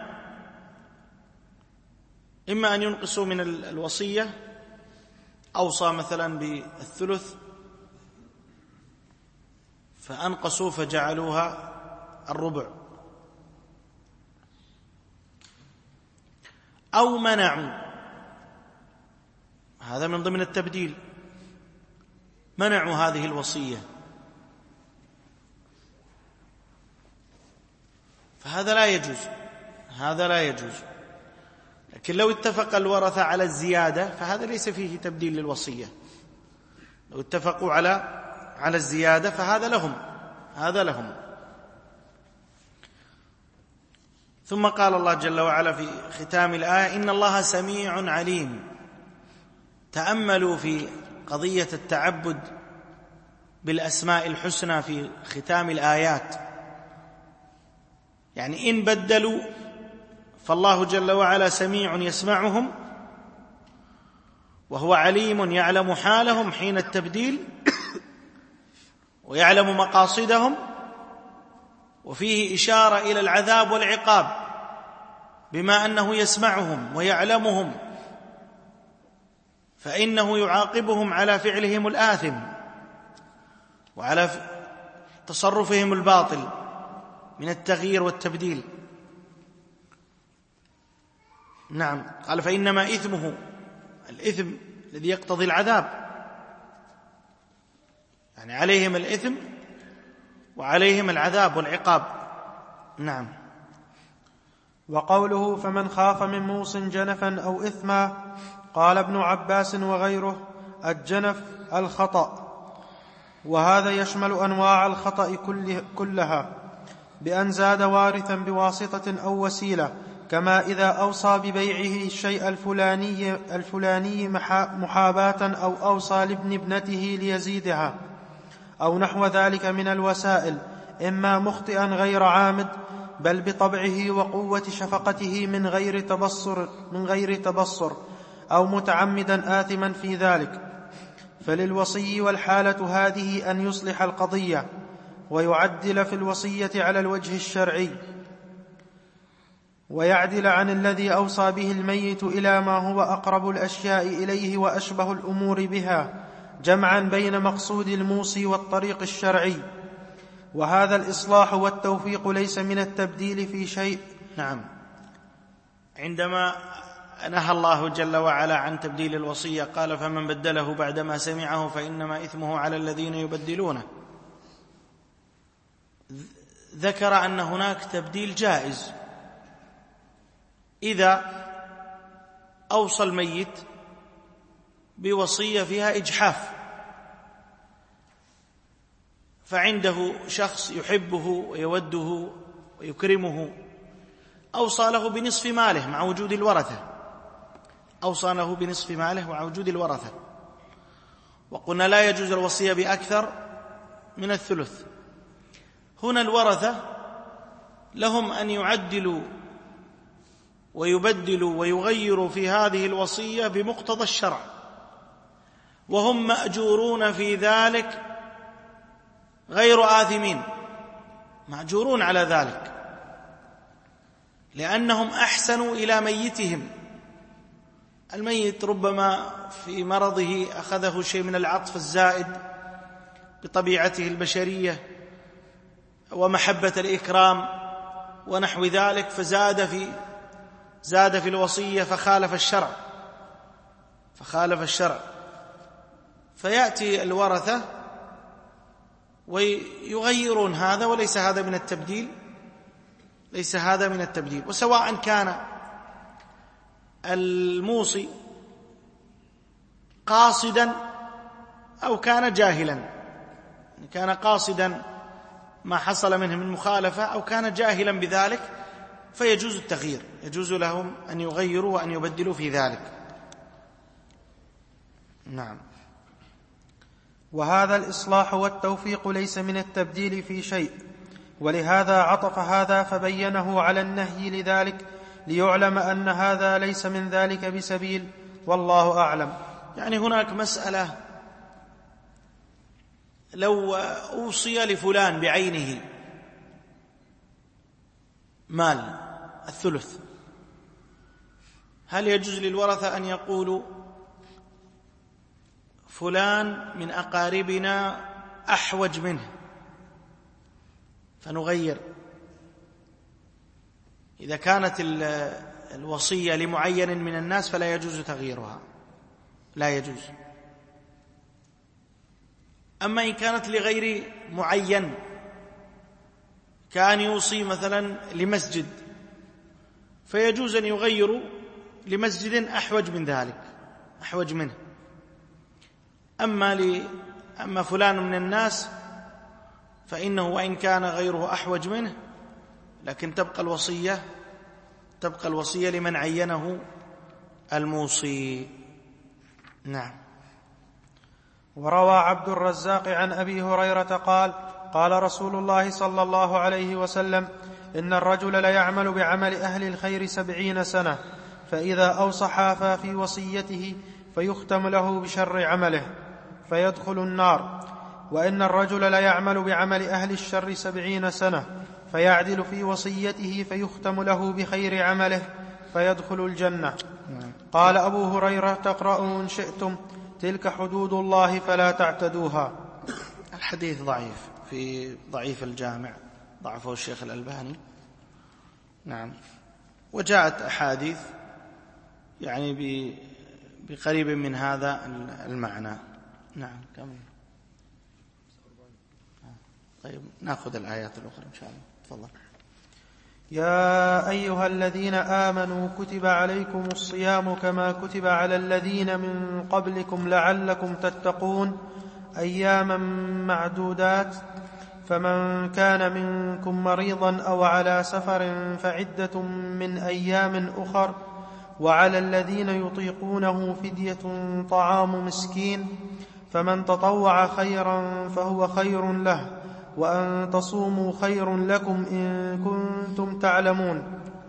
إما أن ينقصوا من الوصية، أوصى مثلا بالثلث فأنقصوا فجعلوها الربع، أو منعوا، هذا من ضمن التبديل، منعوا هذه الوصية، فهذا لا يجوز، هذا لا يجوز. لكن لو اتفق الورثة على الزيادة فهذا ليس فيه تبديل للوصية، لو اتفقوا على على الزيادة فهذا لهم، هذا لهم. ثم قال الله جل وعلا في ختام الآية إن الله سميع عليم. تأملوا في قضية التعبد بالأسماء الحسنى في ختام الآيات، يعني إن بدلوا فالله جل وعلا سميع يسمعهم، وهو عليم يعلم حالهم حين التبديل ويعلم مقاصدهم، وفيه إشارة إلى العذاب والعقاب بما أنه يسمعهم ويعلمهم، فإنه يعاقبهم على فعلهم الآثم وعلى تصرفهم الباطل من التغيير والتبديل. نعم. قال فإنما إثمه، الإثم الذي يقتضي العذاب، يعني عليهم الإثم وعليهم العذاب والعقاب. نعم. وقوله فمن خاف من موص جنفا أو إثما، قال ابن عباس وغيره الجنف الخطأ، وهذا يشمل أنواع الخطأ كلها، بأن زاد وارثا بواسطة أو وسيلة، كما إذا أوصى ببيعه الشيء الفلاني, الفلاني محاباة أو أوصى لابن ابنته ليزيدها أو نحو ذلك من الوسائل، إما مخطئا غير عامد بل بطبعه وقوة شفقته من غير تبصر, من غير تبصر أو متعمدا آثما في ذلك. فللوصي والحالة هذه أن يصلح القضية ويعدل في الوصية على الوجه الشرعي، ويعدل عن الذي أوصى به الميت إلى ما هو أقرب الأشياء إليه وأشبه الأمور بها، جمعا بين مقصود الموصي والطريق الشرعي. وهذا الإصلاح والتوفيق ليس من التبديل في شيء. نعم. عندما نهى الله جل وعلا عن تبديل الوصية، قال فمن بدله بعدما سمعه فإنما إثمه على الذين يبدلونه. ذكر أن هناك تبديل جائز إذا أوصى الميت بوصية فيها إجحاف، فعنده شخص يحبه ويوده ويكرمه، أوصى له بنصف ماله مع وجود الورثة، أوصى له بنصف ماله مع وجود الورثة، وقلنا لا يجوز الوصية بأكثر من الثلث. هنا الورثة لهم أن يعدلوا ويبدلوا ويغيروا في هذه الوصية بمقتضى الشرع، وهم مأجورون في ذلك غير آثمين، مأجورون على ذلك، لأنهم أحسنوا إلى ميتهم. الميت ربما في مرضه أخذه شيء من العطف الزائد بطبيعته البشرية ومحبة الإكرام ونحو ذلك، فزاد في زاد في الوصية فخالف الشرع فخالف الشرع فيأتي الورثة ويغيرون هذا، وليس هذا من التبديل ليس هذا من التبديل. وسواء كان الموصي قاصدا أو كان جاهلا، كان قاصدا ما حصل منه من مخالفة أو كان جاهلا بذلك، فيجوز التغيير، يجوز لهم أن يغيروا وأن يبدلوا في ذلك. نعم. وهذا الإصلاح والتوفيق ليس من التبديل في شيء، ولهذا عطف هذا فبينه على النهي لذلك ليعلم أن هذا ليس من ذلك بسبيل، والله أعلم. يعني هناك مسألة، لو أوصي لفلان بعينه مال الثلث، هل يجوز للورثة أن يقولوا فلان من أقاربنا أحوج منه فنغير؟ إذا كانت الوصية لمعين من الناس فلا يجوز تغييرها، لا يجوز. أما إن كانت لغير معين، كان يوصي مثلا لمسجد، فيجوز أن يغيروا لمسجد أحوج من ذلك أحوج منه. أما, ل... أما فلان من الناس فإنه وإن كان غيره أحوج منه، لكن تبقى الوصية تبقى الوصية لمن عينه الموصي. نعم. وروى عبد الرزاق عن أبي هريرة قال: قال رسول الله صلى الله عليه وسلم: إن الرجل ليعمل بعمل أهل الخير سبعين سنة، فإذا أوصى حافى في وصيته فيختم له بشر عمله فيدخل النار، وإن الرجل ليعمل بعمل أهل الشر سبعين سنة فيعدل في وصيته فيختم له بخير عمله فيدخل الجنة. قال أبو هريرة: تقرأوا إن شئتم، تلك حدود الله فلا تعتدوها. الحديث ضعيف، في ضعيف الجامع، ضعفه الشيخ الألباني. نعم. وجاءت أحاديث يعني بقريب من هذا المعنى. نعم. كمل. طيب نأخذ الآيات الأخرى إن شاء الله. تفضل. يا أيها الذين آمنوا كتب عليكم الصيام كما كتب على الذين من قبلكم لعلكم تتقون أياما معدودات، فمن كان منكم مريضا أو على سفر فعدة من أيام أخر، وعلى الذين يطيقونه فدية طعام مسكين، فمن تطوع خيرا فهو خير له، وأن تصوموا خير لكم إن كنتم تعلمون.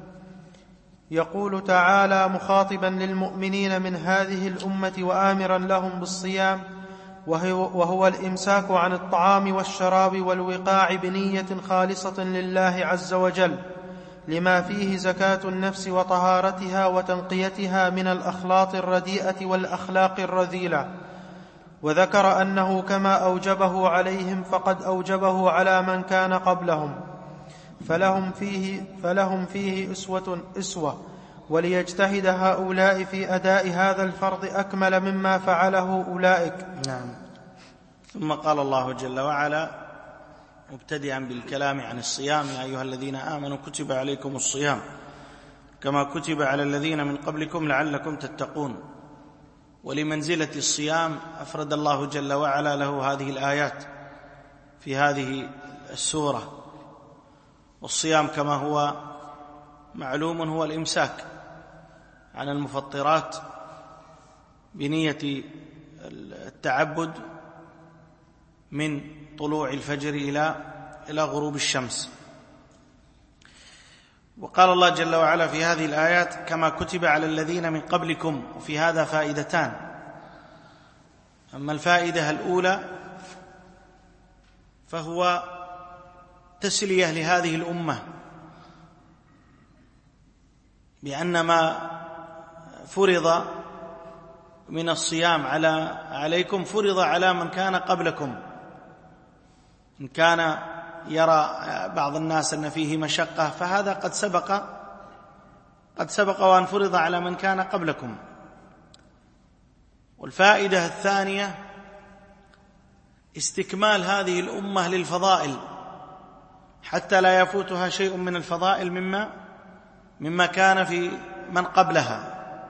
يقول تعالى مخاطبا للمؤمنين من هذه الأمة وآمرا لهم بالصيام، وهو الإمساك عن الطعام والشراب والوقاع بنية خالصة لله عز وجل، لما فيه زكاة النفس وطهارتها وتنقيتها من الأخلاط الرديئة والأخلاق الرذيلة. وذكر أنه كما أوجبه عليهم فقد أوجبه على من كان قبلهم، فلهم فيه, فلهم فيه أسوة, أسوة وليجتهد هؤلاء في أداء هذا الفرض أكمل مما فعله أولئك. نعم. ثم قال الله جل وعلا مبتدئا بالكلام عن الصيام: يا أيها الذين آمنوا كتب عليكم الصيام كما كتب على الذين من قبلكم لعلكم تتقون. ولمنزلة الصيام أفرد الله جل وعلا له هذه الآيات في هذه السورة. والصيام كما هو معلوم هو الإمساك عن المفطرات بنية التعبد من طلوع الفجر إلى إلى غروب الشمس. وقال الله جل وعلا في هذه الآيات: كما كتب على الذين من قبلكم. وفي هذا فائدتان. أما الفائدة الأولى فهو تسلية لهذه الأمة بأن ما فرض من الصيام على عليكم فرض على من كان قبلكم. إن كان يرى بعض الناس أن فيه مشقة فهذا قد سبق قد سبق وأن فرض على من كان قبلكم. والفائدة الثانية استكمال هذه الأمة للفضائل حتى لا يفوتها شيء من الفضائل مما مما كان في من قبلها.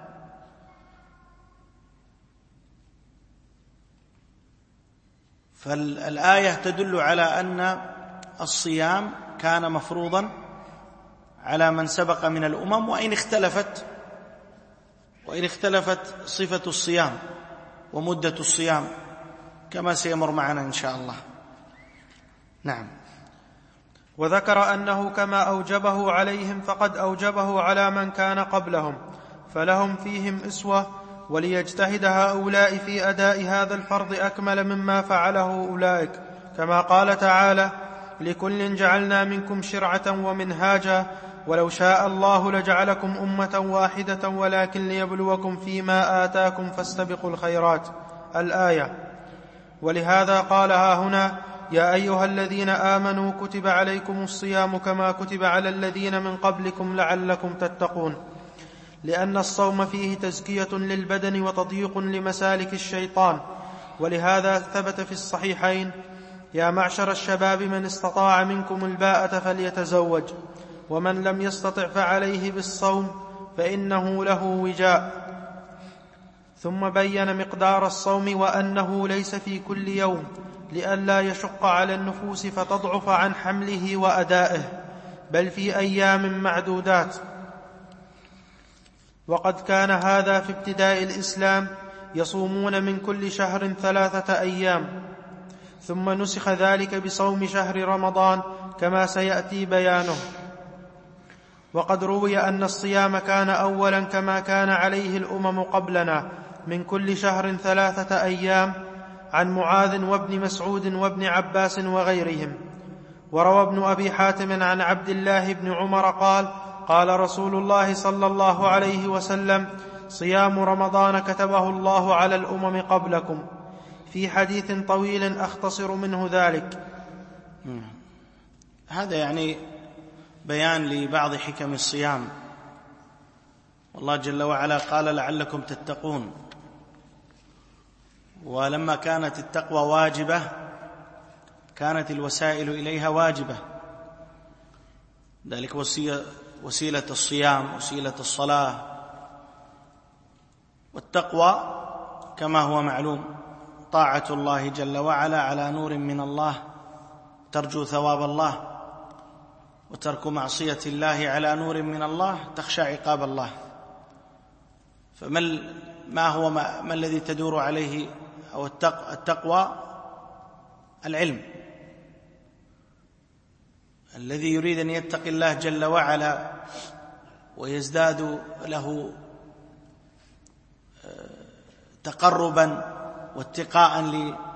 فالآية تدل على أن الصيام كان مفروضا على من سبق من الأمم، وإن اختلفت وإن اختلفت صفة الصيام ومدة الصيام كما سيمر معنا إن شاء الله. نعم. وذكر أنه كما أوجبه عليهم فقد أوجبه على من كان قبلهم، فلهم فيهم أسوة، وليجتهد هؤلاء في أداء هذا الفرض أكمل مما فعله أولئك، كما قال تعالى: لكل جعلنا منكم شرعة ومنهاجا ولو شاء الله لجعلكم أمة واحدة ولكن ليبلوكم فيما آتاكم فاستبقوا الخيرات. الآية. ولهذا قالها هنا: يا أيها الذين آمنوا كتب عليكم الصيام كما كتب على الذين من قبلكم لعلكم تتقون، لأن الصوم فيه تزكية للبدن وتضييق لمسالك الشيطان. ولهذا ثبت في الصحيحين: يا معشر الشباب من استطاع منكم الباءة فليتزوج، ومن لم يستطع فعليه بالصوم فإنه له وجاء. ثم بين مقدار الصوم وأنه ليس في كل يوم، لئلا يشق على النفوس فتضعف عن حمله وأدائه، بل في أيام معدودات. وقد كان هذا في ابتداء الإسلام، يصومون من كل شهر ثلاثة أيام، ثم نسخ ذلك بصوم شهر رمضان كما سيأتي بيانه. وقد روي أن الصيام كان أولا كما كان عليه الأمم قبلنا من كل شهر ثلاثة أيام، عن معاذ وابن مسعود وابن عباس وغيرهم. وروى ابن أبي حاتم عن عبد الله بن عمر قال: قال رسول الله صلى الله عليه وسلم: صيام رمضان كتبه الله على الأمم قبلكم، في حديث طويل أختصر منه ذلك. هذا يعني بيان لبعض حكم الصيام. والله جل وعلا قال: لعلكم تتقون. ولما كانت التقوى واجبة كانت الوسائل إليها واجبة، ذلك وسيلة الصيام، وسيلة الصلاة. والتقوى كما هو معلوم طاعة الله جل وعلا على نور من الله ترجو ثواب الله، وترك معصية الله على نور من الله تخشى عقاب الله. فما ما هو ما, ما الذي تدور عليه أو التقوى؟ العلم. الذي يريد أن يتقي الله جل وعلا ويزداد له تقربا واتقاء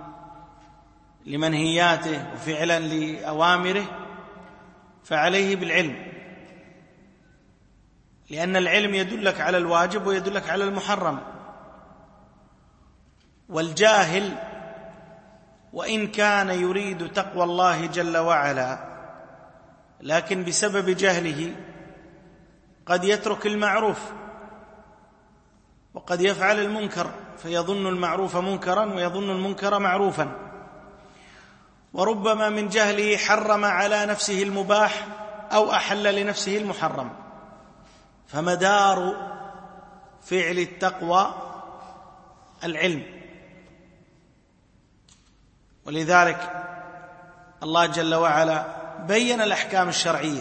لمنهياته وفعلا لأوامره فعليه بالعلم، لأن العلم يدلك على الواجب ويدلك على المحرم. والجاهل وإن كان يريد تقوى الله جل وعلا لكن بسبب جهله قد يترك المعروف وقد يفعل المنكر فيظن المعروف منكرا ويظن المنكر معروفا، وربما من جهله حرم على نفسه المباح أو أحل لنفسه المحرم. فمدار فعل التقوى العلم، ولذلك الله جل وعلا بين الأحكام الشرعية،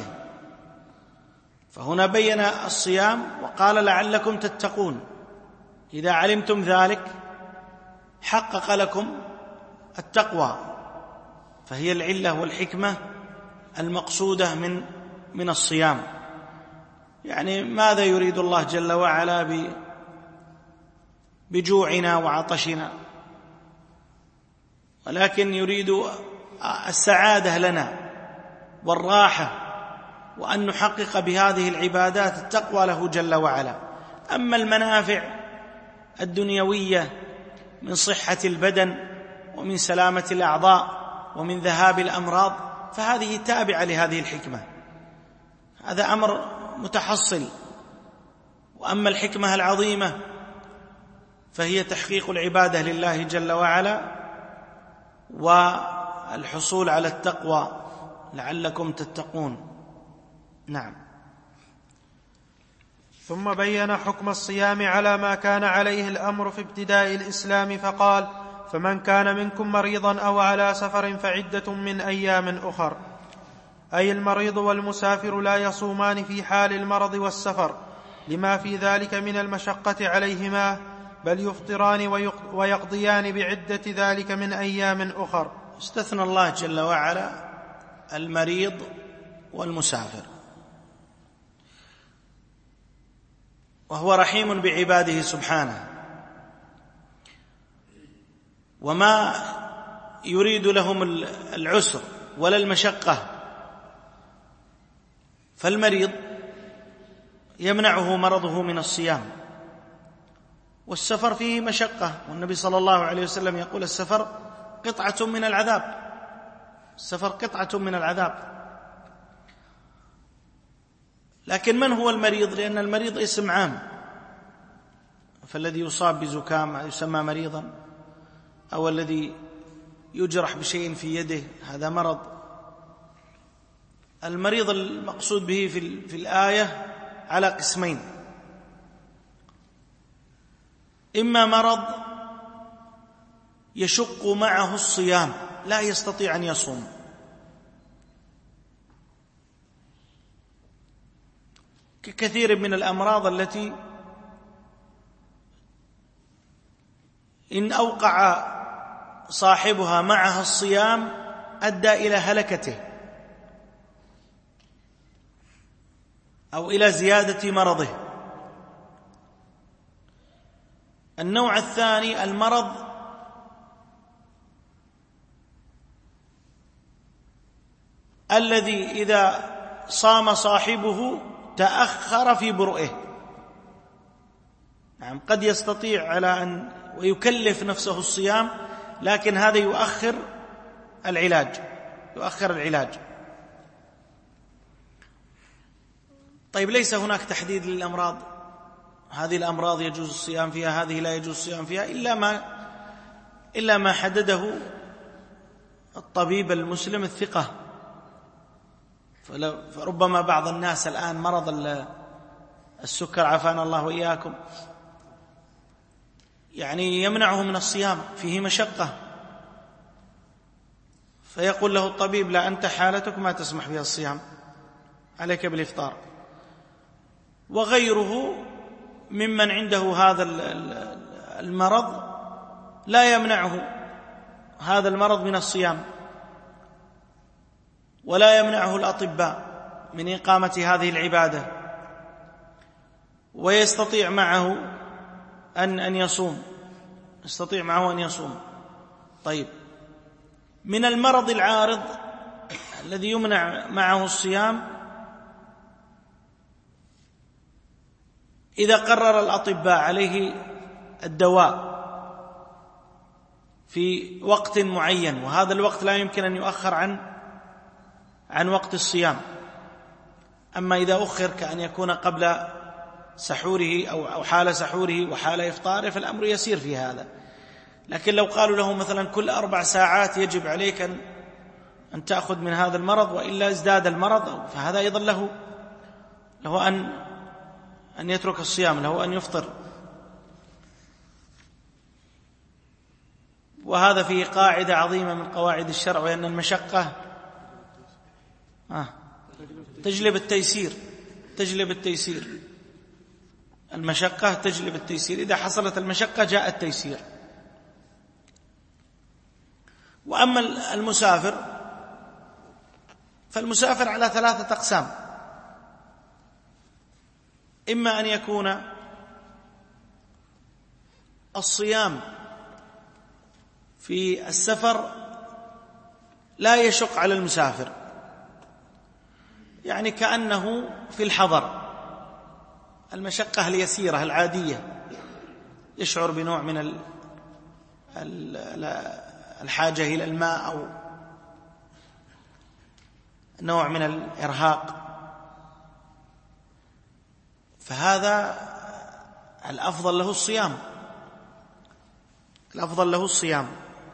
فهنا بين الصيام وقال لعلكم تتقون، إذا علمتم ذلك حقق لكم التقوى، فهي العلة والحكمة المقصودة من من الصيام. يعني ماذا يريد الله جل وعلا بجوعنا وعطشنا؟ ولكن يريد السعادة لنا والراحة، وأن نحقق بهذه العبادات التقوى له جل وعلا. أما المنافع الدنيوية من صحة البدن ومن سلامة الأعضاء ومن ذهاب الأمراض فهذه تابعة لهذه الحكمة، هذا أمر متحصل. وأما الحكمة العظيمة فهي تحقيق العبادة لله جل وعلا والحصول على التقوى لعلكم تتقون. نعم. ثم بين حكم الصيام على ما كان عليه الأمر في ابتداء الإسلام فقال: فمن كان منكم مريضا أو على سفر فعدة من أيام أخر. أي المريض والمسافر لا يصومان في حال المرض والسفر لما في ذلك من المشقة عليهما، بل يفطران ويقضيان بعدة ذلك من أيام أخر. استثنى الله جل وعلا المريض والمسافر، وهو رحيم بعباده سبحانه، وما يريد لهم العسر ولا المشقة. فالمريض يمنعه مرضه من الصيام، والسفر فيه مشقة، والنبي صلى الله عليه وسلم يقول: السفر قطعة من العذاب، السفر قطعة من العذاب. لكن من هو المريض؟ لأن المريض اسم عام، فالذي يصاب بزكام يسمى مريضا، أو الذي يجرح بشيء في يده هذا مرض. المريض المقصود به في, في الآية على قسمين: إما مرض يشق معه الصيام لا يستطيع أن يصوم، ككثير من الأمراض التي إن أوقع صاحبها معها الصيام أدى إلى هلكته أو إلى زيادة مرضه. النوع الثاني المرض الذي إذا صام صاحبه تأخر في برؤه. نعم، قد يستطيع على أن ويكلف نفسه الصيام، لكن هذا يؤخر العلاج يؤخر العلاج. طيب، ليس هناك تحديد للأمراض، هذه الأمراض يجوز الصيام فيها، هذه لا يجوز الصيام فيها، إلا ما إلا ما حدده الطبيب المسلم الثقة. فربما بعض الناس الآن مرض السكر عافانا الله وإياكم يعني يمنعه من الصيام، فيه مشقة، فيقول له الطبيب: لا، أنت حالتك ما تسمح بها الصيام، عليك بالإفطار. وغيره ممن عنده هذا المرض لا يمنعه هذا المرض من الصيام، ولا يمنعه الأطباء من إقامة هذه العبادة، ويستطيع معه أن أن يصوم يستطيع معه أن يصوم. طيب، من المرض العارض الذي يمنع معه الصيام إذا قرر الأطباء عليه الدواء في وقت معين، وهذا الوقت لا يمكن أن يؤخر عن عن وقت الصيام، أما إذا أخر كأن يكون قبل سحوره أو حال سحوره وحال إفطاره فالأمر يسير في هذا. لكن لو قالوا له مثلا كل أربع ساعات يجب عليك أن تأخذ من هذا المرض وإلا ازداد المرض، فهذا أيضا له له أن أن يترك الصيام، له أن يفطر. وهذا فيه قاعدة عظيمة من قواعد الشرع، وأن المشقة آه تجلب التيسير تجلب التيسير المشقة تجلب التيسير، إذا حصلت المشقة جاء التيسير. وأما المسافر فالمسافر على ثلاثة أقسام: إما أن يكون الصيام في السفر لا يشق على المسافر، يعني كأنه في الحضر، المشقة اليسيرة العادية، يشعر بنوع من ال الحاجة إلى الماء أو نوع من الإرهاق، فهذا الأفضل له الصيام الأفضل له الصيام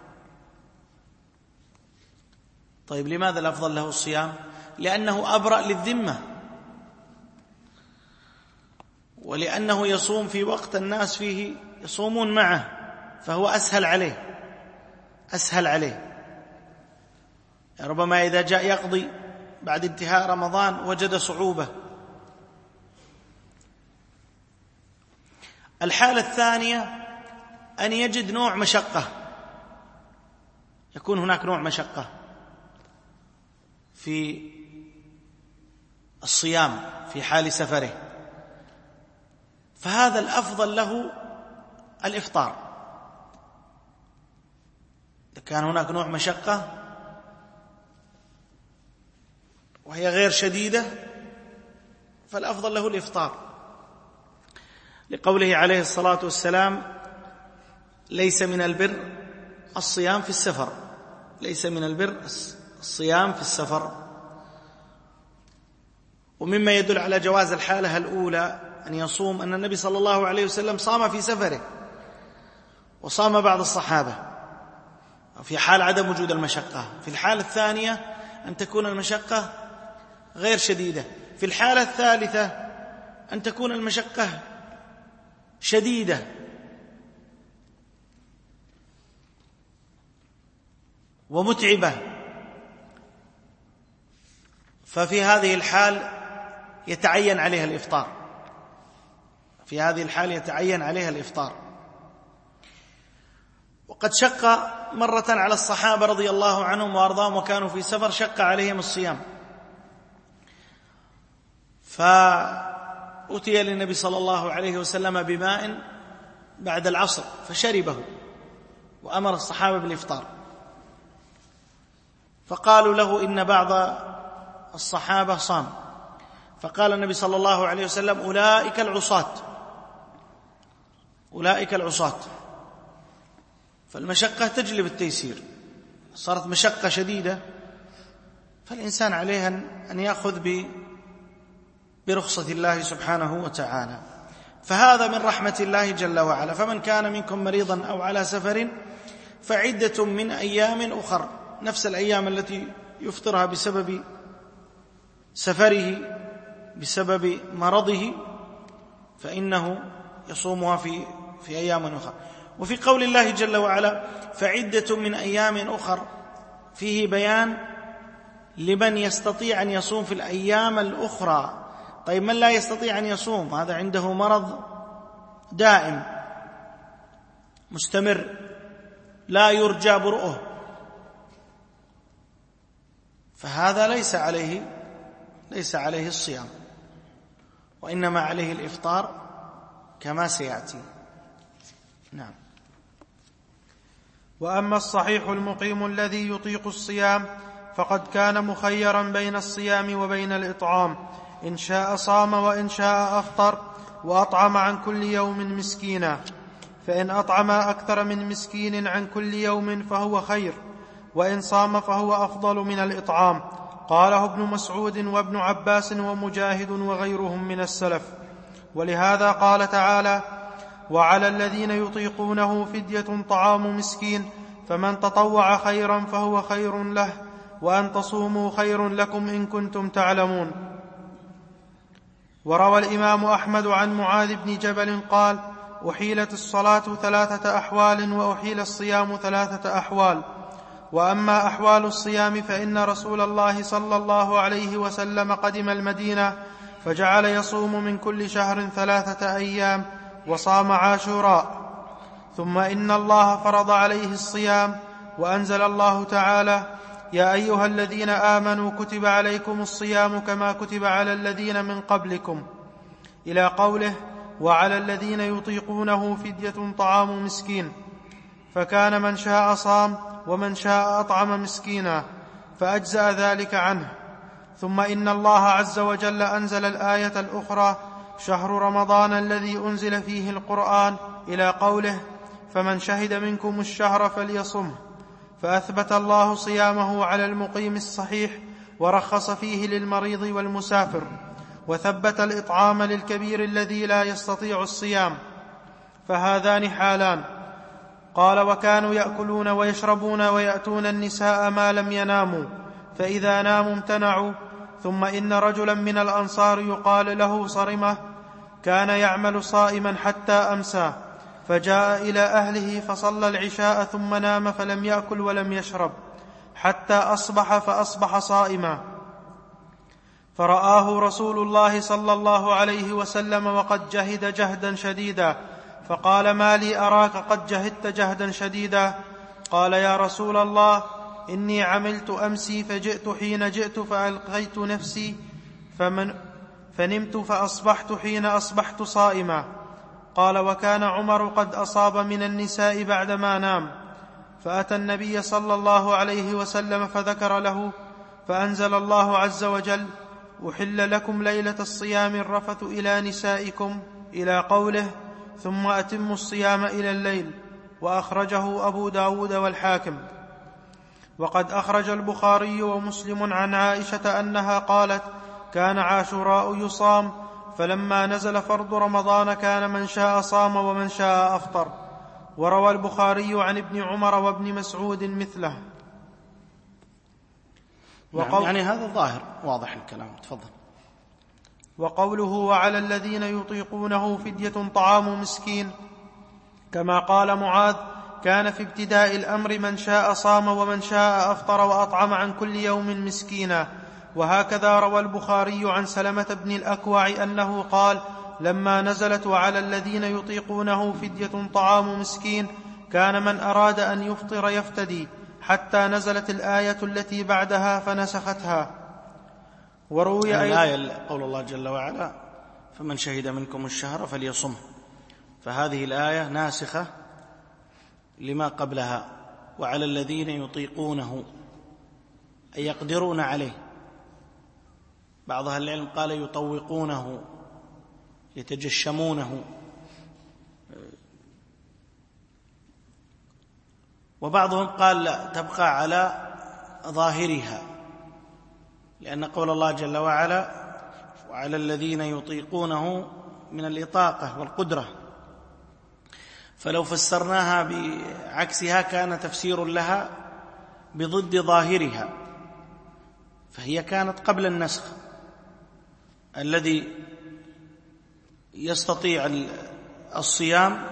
طيب لماذا الأفضل له الصيام؟ لأنه أبرأ للذمة، ولأنه يصوم في وقت الناس فيه يصومون معه، فهو أسهل عليه أسهل عليه ربما إذا جاء يقضي بعد انتهاء رمضان وجد صعوبة. الحالة الثانية أن يجد نوع مشقة، يكون هناك نوع مشقة في الصيام في حال سفره، فهذا الأفضل له الإفطار. إذا كان هناك نوع مشقة وهي غير شديدة فالأفضل له الإفطار، لقوله عليه الصلاة والسلام: ليس من البر الصيام في السفر ليس من البر الصيام في السفر. ومما يدل على جواز الحالة الأولى أن يصوم أن النبي صلى الله عليه وسلم صام في سفره، وصام بعض الصحابة في حال عدم وجود المشقة. في الحالة الثانية أن تكون المشقة غير شديدة. في الحالة الثالثة أن تكون المشقة شديدة ومتعبة، ففي هذه الحال يتعين عليها الإفطار في هذه الحال يتعين عليها الإفطار. وقد شق مرة على الصحابة رضي الله عنهم وأرضاهم وكانوا في سفر، شق عليهم الصيام، فأتي للنبي صلى الله عليه وسلم بماء بعد العصر فشربه، وأمر الصحابة بالإفطار، فقالوا له إن بعض الصحابة صام، فقال النبي صلى الله عليه وسلم: أولئك العصاة أولئك العصاة. فالمشقة تجلب التيسير، صارت مشقة شديدة فالإنسان عليه أن يأخذ برخصة الله سبحانه وتعالى. فهذا من رحمة الله جل وعلا. فمن كان منكم مريضا أو على سفر فعدة من أيام أخر، نفس الأيام التي يفطرها بسبب سفره بسبب مرضه فإنه يصومها في في أيام أخرى. وفي قول الله جل وعلا: فعدة من أيام أخر، فيه بيان لمن يستطيع أن يصوم في الأيام الأخرى. طيب من لا يستطيع أن يصوم، هذا عنده مرض دائم مستمر لا يرجى برؤه، فهذا ليس عليه ليس عليه الصيام، وإنما عليه الإفطار كما سيأتي. نعم. وأما الصحيح المقيم الذي يطيق الصيام فقد كان مخيرا بين الصيام وبين الإطعام، إن شاء صام وإن شاء أفطر، وأطعم عن كل يوم مسكينا، فإن أطعم أكثر من مسكين عن كل يوم فهو خير، وإن صام فهو أفضل من الإطعام، قاله ابن مسعود وابن عباس ومجاهد وغيرهم من السلف. ولهذا قال تعالى: وعلى الذين يطيقونه فدية طعام مسكين فمن تطوع خيرا فهو خير له وأن تصوموا خير لكم إن كنتم تعلمون. وروى الإمام أحمد عن معاذ بن جبل قال: أحيلت الصلاة ثلاثة أحوال وأحيل الصيام ثلاثة أحوال، وأما أحوال الصيام فإن رسول الله صلى الله عليه وسلم قدم المدينة فجعل يصوم من كل شهر ثلاثة أيام وصام عاشوراء. ثم إن الله فرض عليه الصيام، وأنزل الله تعالى: يا أيها الذين آمنوا كتب عليكم الصيام كما كتب على الذين من قبلكم، إلى قوله: وعلى الذين يطيقونه فدية طعام مسكين، فكان من شاء صام ومن شاء أطعم مسكينا، فأجزأ ذلك عنه. ثم إن الله عز وجل أنزل الآية الأخرى: شهر رمضان الذي أنزل فيه القرآن، إلى قوله: فمن شهد منكم الشهر فليصمه، فأثبت الله صيامه على المقيم الصحيح، ورخص فيه للمريض والمسافر، وثبت الإطعام للكبير الذي لا يستطيع الصيام. فهذان حالان. قال: وكانوا يأكلون ويشربون ويأتون النساء ما لم يناموا، فإذا ناموا امتنعوا. ثم إن رجلا من الأنصار يقال له صرمة كان يعمل صائما حتى أمسى، فجاء إلى أهله فصلى العشاء ثم نام فلم يأكل ولم يشرب حتى أصبح، فأصبح صائما. فرآه رسول الله صلى الله عليه وسلم وقد جهد جهدا شديدا، فقال: ما لي أراك قد جهدت جهدا شديدا؟ قال: يا رسول الله، إني عملت أمسي فجئت حين جئت فألقيت نفسي فمن فنمت فأصبحت حين أصبحت صائما. قال: وكان عمر قد أصاب من النساء بعدما نام، فأتى النبي صلى الله عليه وسلم فذكر له، فأنزل الله عز وجل: أحل لكم ليلة الصيام الرفث إلى نسائكم، إلى قوله: ثم أتموا الصيام إلى الليل. وأخرجه أبو داود والحاكم. وقد أخرج البخاري ومسلم عن عائشة أنها قالت: كان عاشوراء يصام، فلما نزل فرض رمضان كان من شاء صام ومن شاء أفطر. وروى البخاري عن ابن عمر وابن مسعود مثله. نعم، يعني هذا ظاهر واضح الكلام. تفضل. وقوله: وعلى الذين يطيقونه فدية طعام مسكين، كما قال معاذ: كان في ابتداء الأمر من شاء صام ومن شاء أفطر وأطعم عن كل يوم مسكينا. وهكذا روى البخاري عن سلمة بن الأكوع أنه قال: لما نزلت وعلى الذين يطيقونه فدية طعام مسكين كان من أراد أن يفطر يفتدي، حتى نزلت الآية التي بعدها فنسختها. وروي الآية قول الله جل وعلا: فمن شهد منكم الشهر فليصمه، فهذه الآية ناسخة لما قبلها: وعلى الذين يطيقونه، أي يقدرون عليه. بعض أهل العلم قال يطوقونه، يتجشمونه. وبعضهم قال لا، تبقى على ظاهرها، لأن قول الله جل وعلا: وعلى الذين يطيقونه من الإطاقة والقدرة، فلو فسرناها بعكسها كان تفسير لها بضد ظاهرها، فهي كانت قبل النسخ. الذي يستطيع الصيام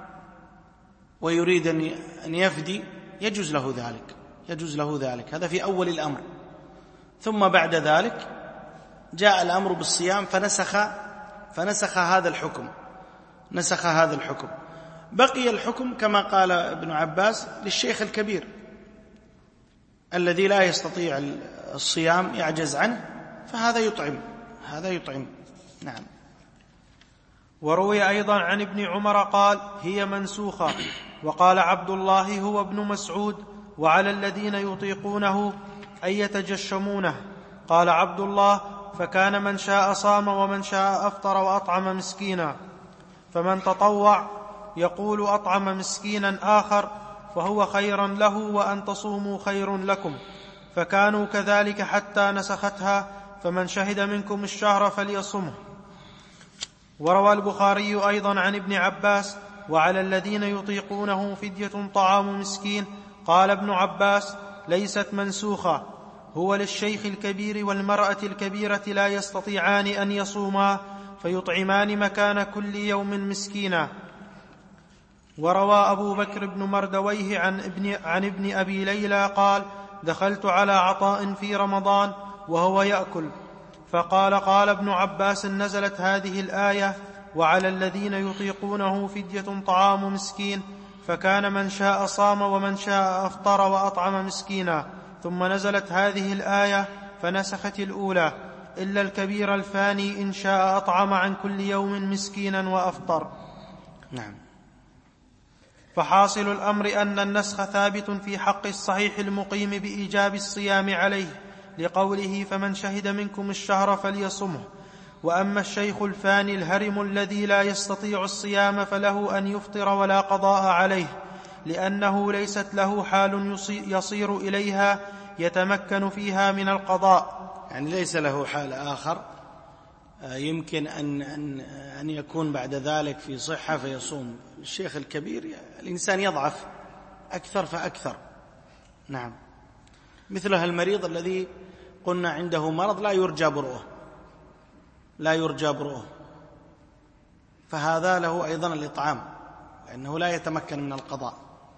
ويريد أن يفدي يجوز له ذلك، يجوز له ذلك. هذا في أول الأمر. ثم بعد ذلك جاء الأمر بالصيام فنسخ فنسخ هذا الحكم، نسخ هذا الحكم. بقي الحكم كما قال ابن عباس للشيخ الكبير الذي لا يستطيع الصيام، يعجز عنه، فهذا يطعم، هذا يطعم. نعم. وروي أيضا عن ابن عمر قال: هي منسوخة. وقال عبد الله هو ابن مسعود: وعلى الذين يطيقونه أي يتجشمونه. قال عبد الله: فكان من شاء صام ومن شاء أفطر وأطعم مسكينا. فمن تطوع يقول أطعم مسكينا آخر فهو خيرا له، وأن تصوموا خير لكم. فكانوا كذلك حتى نسختها، فمن شهد منكم الشهر فليصمه. وروى البخاري أيضا عن ابن عباس: وعلى الذين يطيقونه فدية طعام مسكين. قال ابن عباس: ليست منسوخة، هو للشيخ الكبير والمرأة الكبيرة لا يستطيعان أن يصوما، فيطعمان مكان كل يوم مسكينا. وروى أبو بكر بن مردويه عن ابن, عن ابن أبي ليلى قال: دخلت على عطاء في رمضان وهو يأكل، فقال: قال ابن عباس: نزلت هذه الآية: وعلى الذين يطيقونه فدية طعام مسكين، فكان من شاء صام ومن شاء أفطر وأطعم مسكينا. ثم نزلت هذه الآية فنسخت الأولى: إلا الكبير الفاني إن شاء أطعم عن كل يوم مسكينا وأفطر. نعم. فحاصل الأمر أن النسخ ثابت في حق الصحيح المقيم بإيجاب الصيام عليه، لقوله: فمن شهد منكم الشهر فليصمه. وأما الشيخ الفاني الهرم الذي لا يستطيع الصيام فله أن يفطر ولا قضاء عليه، لأنه ليست له حال يصير إليها يتمكن فيها من القضاء، يعني ليس له حال آخر يمكن أن, أن, أن يكون بعد ذلك في صحة فيصوم. الشيخ الكبير الإنسان يضعف أكثر فأكثر. نعم. مثلها المريض الذي قلنا عنده مرض لا يرجى برؤه لا يرجى برؤه فهذا له أيضا الإطعام، لأنه لا يتمكن من القضاء.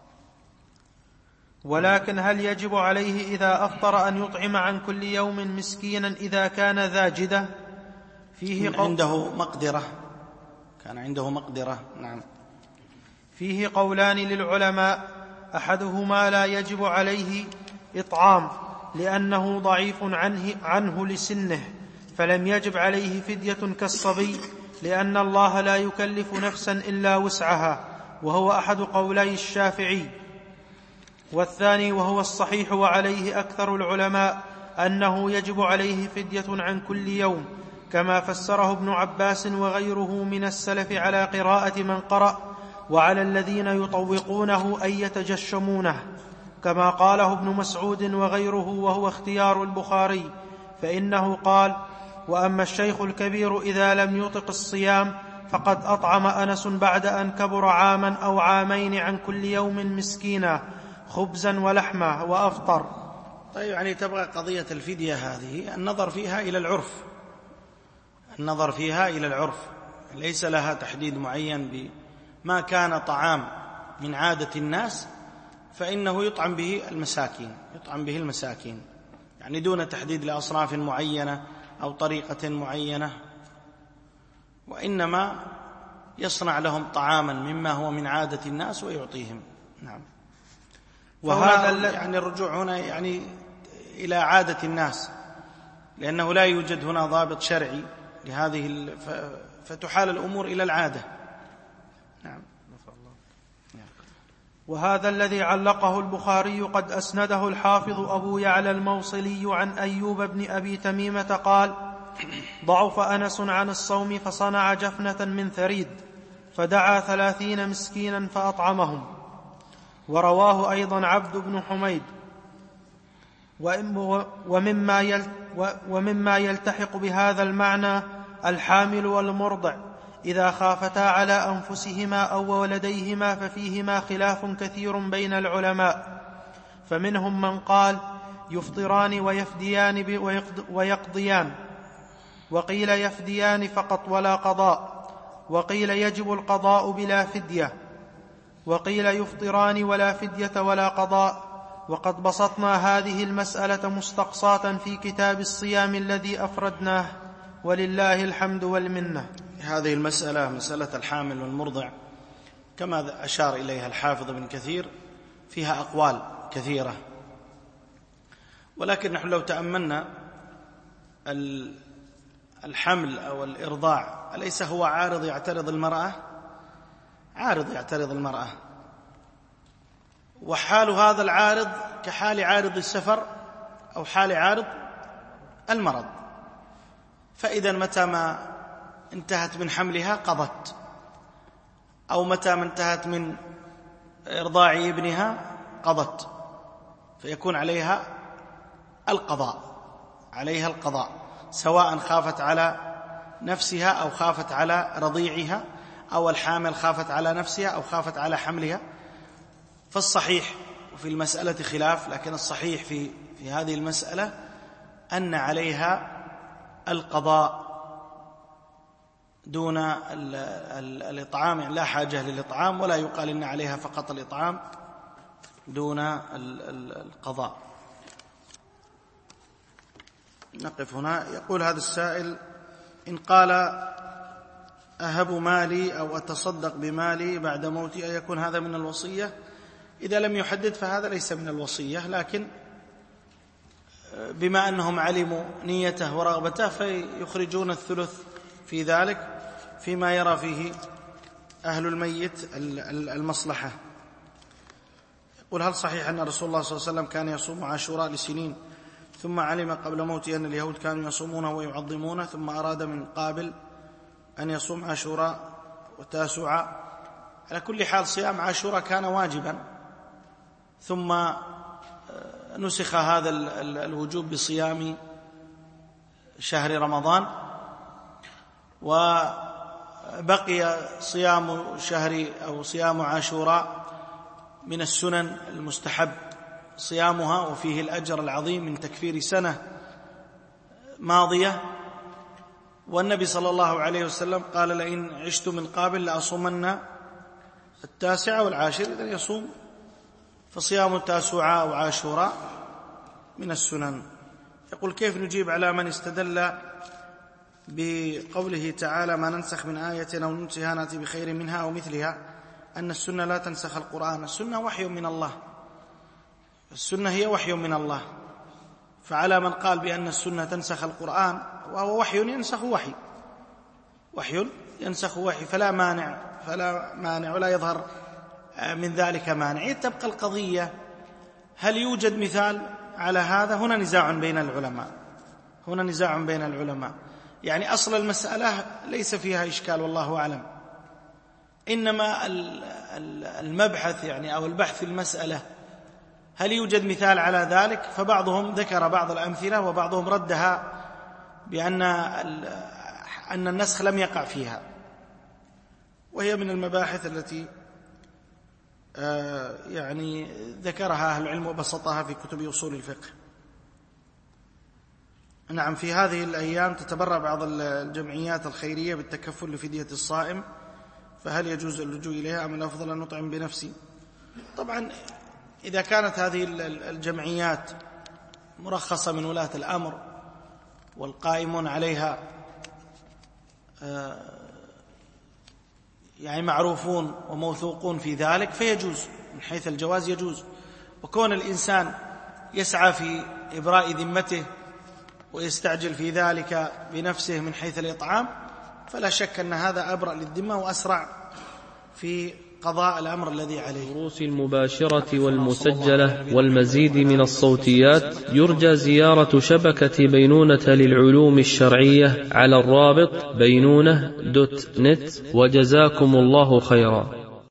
ولكن هل يجب عليه إذا أفطر أن يطعم عن كل يوم مسكينا إذا كان ذا جدة؟ فيه قول عنده مقدرة كان عنده مقدرة. نعم. فيه قولان للعلماء: أحدهما لا يجب عليه إطعام لأنه ضعيف عنه, عنه لسنه، فلم يجب عليه فدية كالصبي، لأن الله لا يكلف نفسا إلا وسعها، وهو أحد قولي الشافعي. والثاني وهو الصحيح وعليه أكثر العلماء أنه يجب عليه فدية عن كل يوم، كما فسره ابن عباس وغيره من السلف على قراءة من قرأ: وعلى الذين يطوقونه أن يتجشمونه، كما قاله ابن مسعود وغيره، وهو اختيار البخاري، فإنه قال: وأما الشيخ الكبير إذا لم يطق الصيام فقد أطعم أنس بعد أن كبر عاما أو عامين عن كل يوم مسكينا خبزا ولحما وأفطر. طيب، يعني تبغى قضية الفدية هذه النظر فيها إلى العرف النظر فيها إلى العرف ليس لها تحديد معين بما كان طعام من عادة الناس فإنه يطعم به المساكين يطعم به المساكين يعني دون تحديد لأصناف معينة أو طريقة معينة، وإنما يصنع لهم طعاما مما هو من عادة الناس ويعطيهم. نعم. وهذا يعني الرجوع هنا يعني إلى عادة الناس، لأنه لا يوجد هنا ضابط شرعي لهذه فتحال الأمور إلى العادة. نعم. وهذا الذي علقه البخاري قد أسنده الحافظ أبو يعلى الموصلي عن أيوب بن أبي تميمة قال: ضعف أنس عن الصوم فصنع جفنة من ثريد فدعا ثلاثين مسكينا فأطعمهم. ورواه أيضا عبد بن حميد. ومما ومما يلتحق بهذا المعنى الحامل والمرضع إذا خافتا على أنفسهما أو ولديهما، ففيهما خلاف كثير بين العلماء، فمنهم من قال يفطران ويفديان ويقضيان، وقيل يفديان فقط ولا قضاء، وقيل يجب القضاء بلا فدية، وقيل يفطران ولا فدية ولا قضاء. وقد بسطنا هذه المسألة مستقصاة في كتاب الصيام الذي أفردناه، ولله الحمد والمنة. هذه المسألة مسألة الحامل والمرضع كما أشار إليها الحافظ ابن كثير فيها أقوال كثيرة، ولكن نحن لو تأملنا الحمل أو الإرضاع أليس هو عارض يعترض المرأة؟ عارض يعترض المرأة، وحال هذا العارض كحال عارض السفر أو حال عارض المرض. فإذا متى ما انتهت من حملها قضت، أو متى ما انتهت من إرضاع ابنها قضت، فيكون عليها القضاء، عليها القضاء، سواء خافت على نفسها أو خافت على رضيعها، أو الحامل خافت على نفسها أو خافت على حملها. فالصحيح، وفي المسألة خلاف، لكن الصحيح في في هذه المسألة أن عليها القضاء دون ال ال الإطعام، يعني لا حاجة للإطعام، ولا يقال إن عليها فقط الإطعام دون ال ال القضاء. نقف هنا. يقول هذا السائل: إن قال أهب مالي أو أتصدق بمالي بعد موتي أيكون هذا من الوصية؟ إذا لم يحدد فهذا ليس من الوصية، لكن بما أنهم علموا نيته ورغبته فيخرجون الثلث في ذلك فيما يرى فيه أهل الميت المصلحة. يقول: هل صحيح أن رسول الله صلى الله عليه وسلم كان يصوم عاشوراء لسنين ثم علم قبل موته أن اليهود كانوا يصومونه ويعظمونه، ثم أراد من قابل أن يصوم عاشوراء وتاسوعاء؟ على كل حال صيام عاشوراء كان واجبا، ثم نسخ هذا الوجوب بصيام شهر رمضان، وبقي صيام شهر أو صيام عاشوراء من السنن المستحب صيامها، وفيه الأجر العظيم من تكفير سنة ماضية. والنبي صلى الله عليه وسلم قال: لئن عشت من قابل لأصومن التاسع والعاشر. إذن يصوم، فصيام التاسوعاء وعاشوراء من السنن. يقول: كيف نجيب على من استدل بقوله تعالى: ما ننسخ من آية أو ننسها نأتي بخير منها أو مثلها، أن السنة لا تنسخ القرآن؟ السنة وحي من الله، السنة هي وحي من الله، فعلى من قال بأن السنة تنسخ القرآن وهو وحي ينسخ وحي، وحي ينسخ وحي، فلا مانع فلا مانع ولا يظهر من ذلك مانع. تبقى القضية: هل يوجد مثال على هذا؟ هنا نزاع بين العلماء، هنا نزاع بين العلماء يعني أصل المسألة ليس فيها إشكال والله أعلم، إنما المبحث يعني أو البحث في المسألة هل يوجد مثال على ذلك؟ فبعضهم ذكر بعض الأمثلة، وبعضهم ردها بأن أن النسخ لم يقع فيها، وهي من المباحث التي يعني ذكرها أهل العلم وبسطها في كتب أصول الفقه. نعم، في هذه الأيام تتبرع بعض الجمعيات الخيرية بالتكفل لفدية الصائم، فهل يجوز اللجوء إليها أم الأفضل أن نطعم بنفسي؟ طبعا إذا كانت هذه الجمعيات مرخصة من ولاة الأمر والقائمون عليها يعني معروفون وموثوقون في ذلك فيجوز، من حيث الجواز يجوز. وكون الإنسان يسعى في إبراء ذمته ويستعجل في ذلك بنفسه من حيث الإطعام، فلا شك أن هذا أبرأ للذمة وأسرع في قضاء الأمر الذي عليه. الدروس المباشرة والمسجلة والمزيد من الصوتيات يرجى زيارة شبكة بينونة للعلوم الشرعية على الرابط بينونة دوت نت، وجزاكم الله خيرا.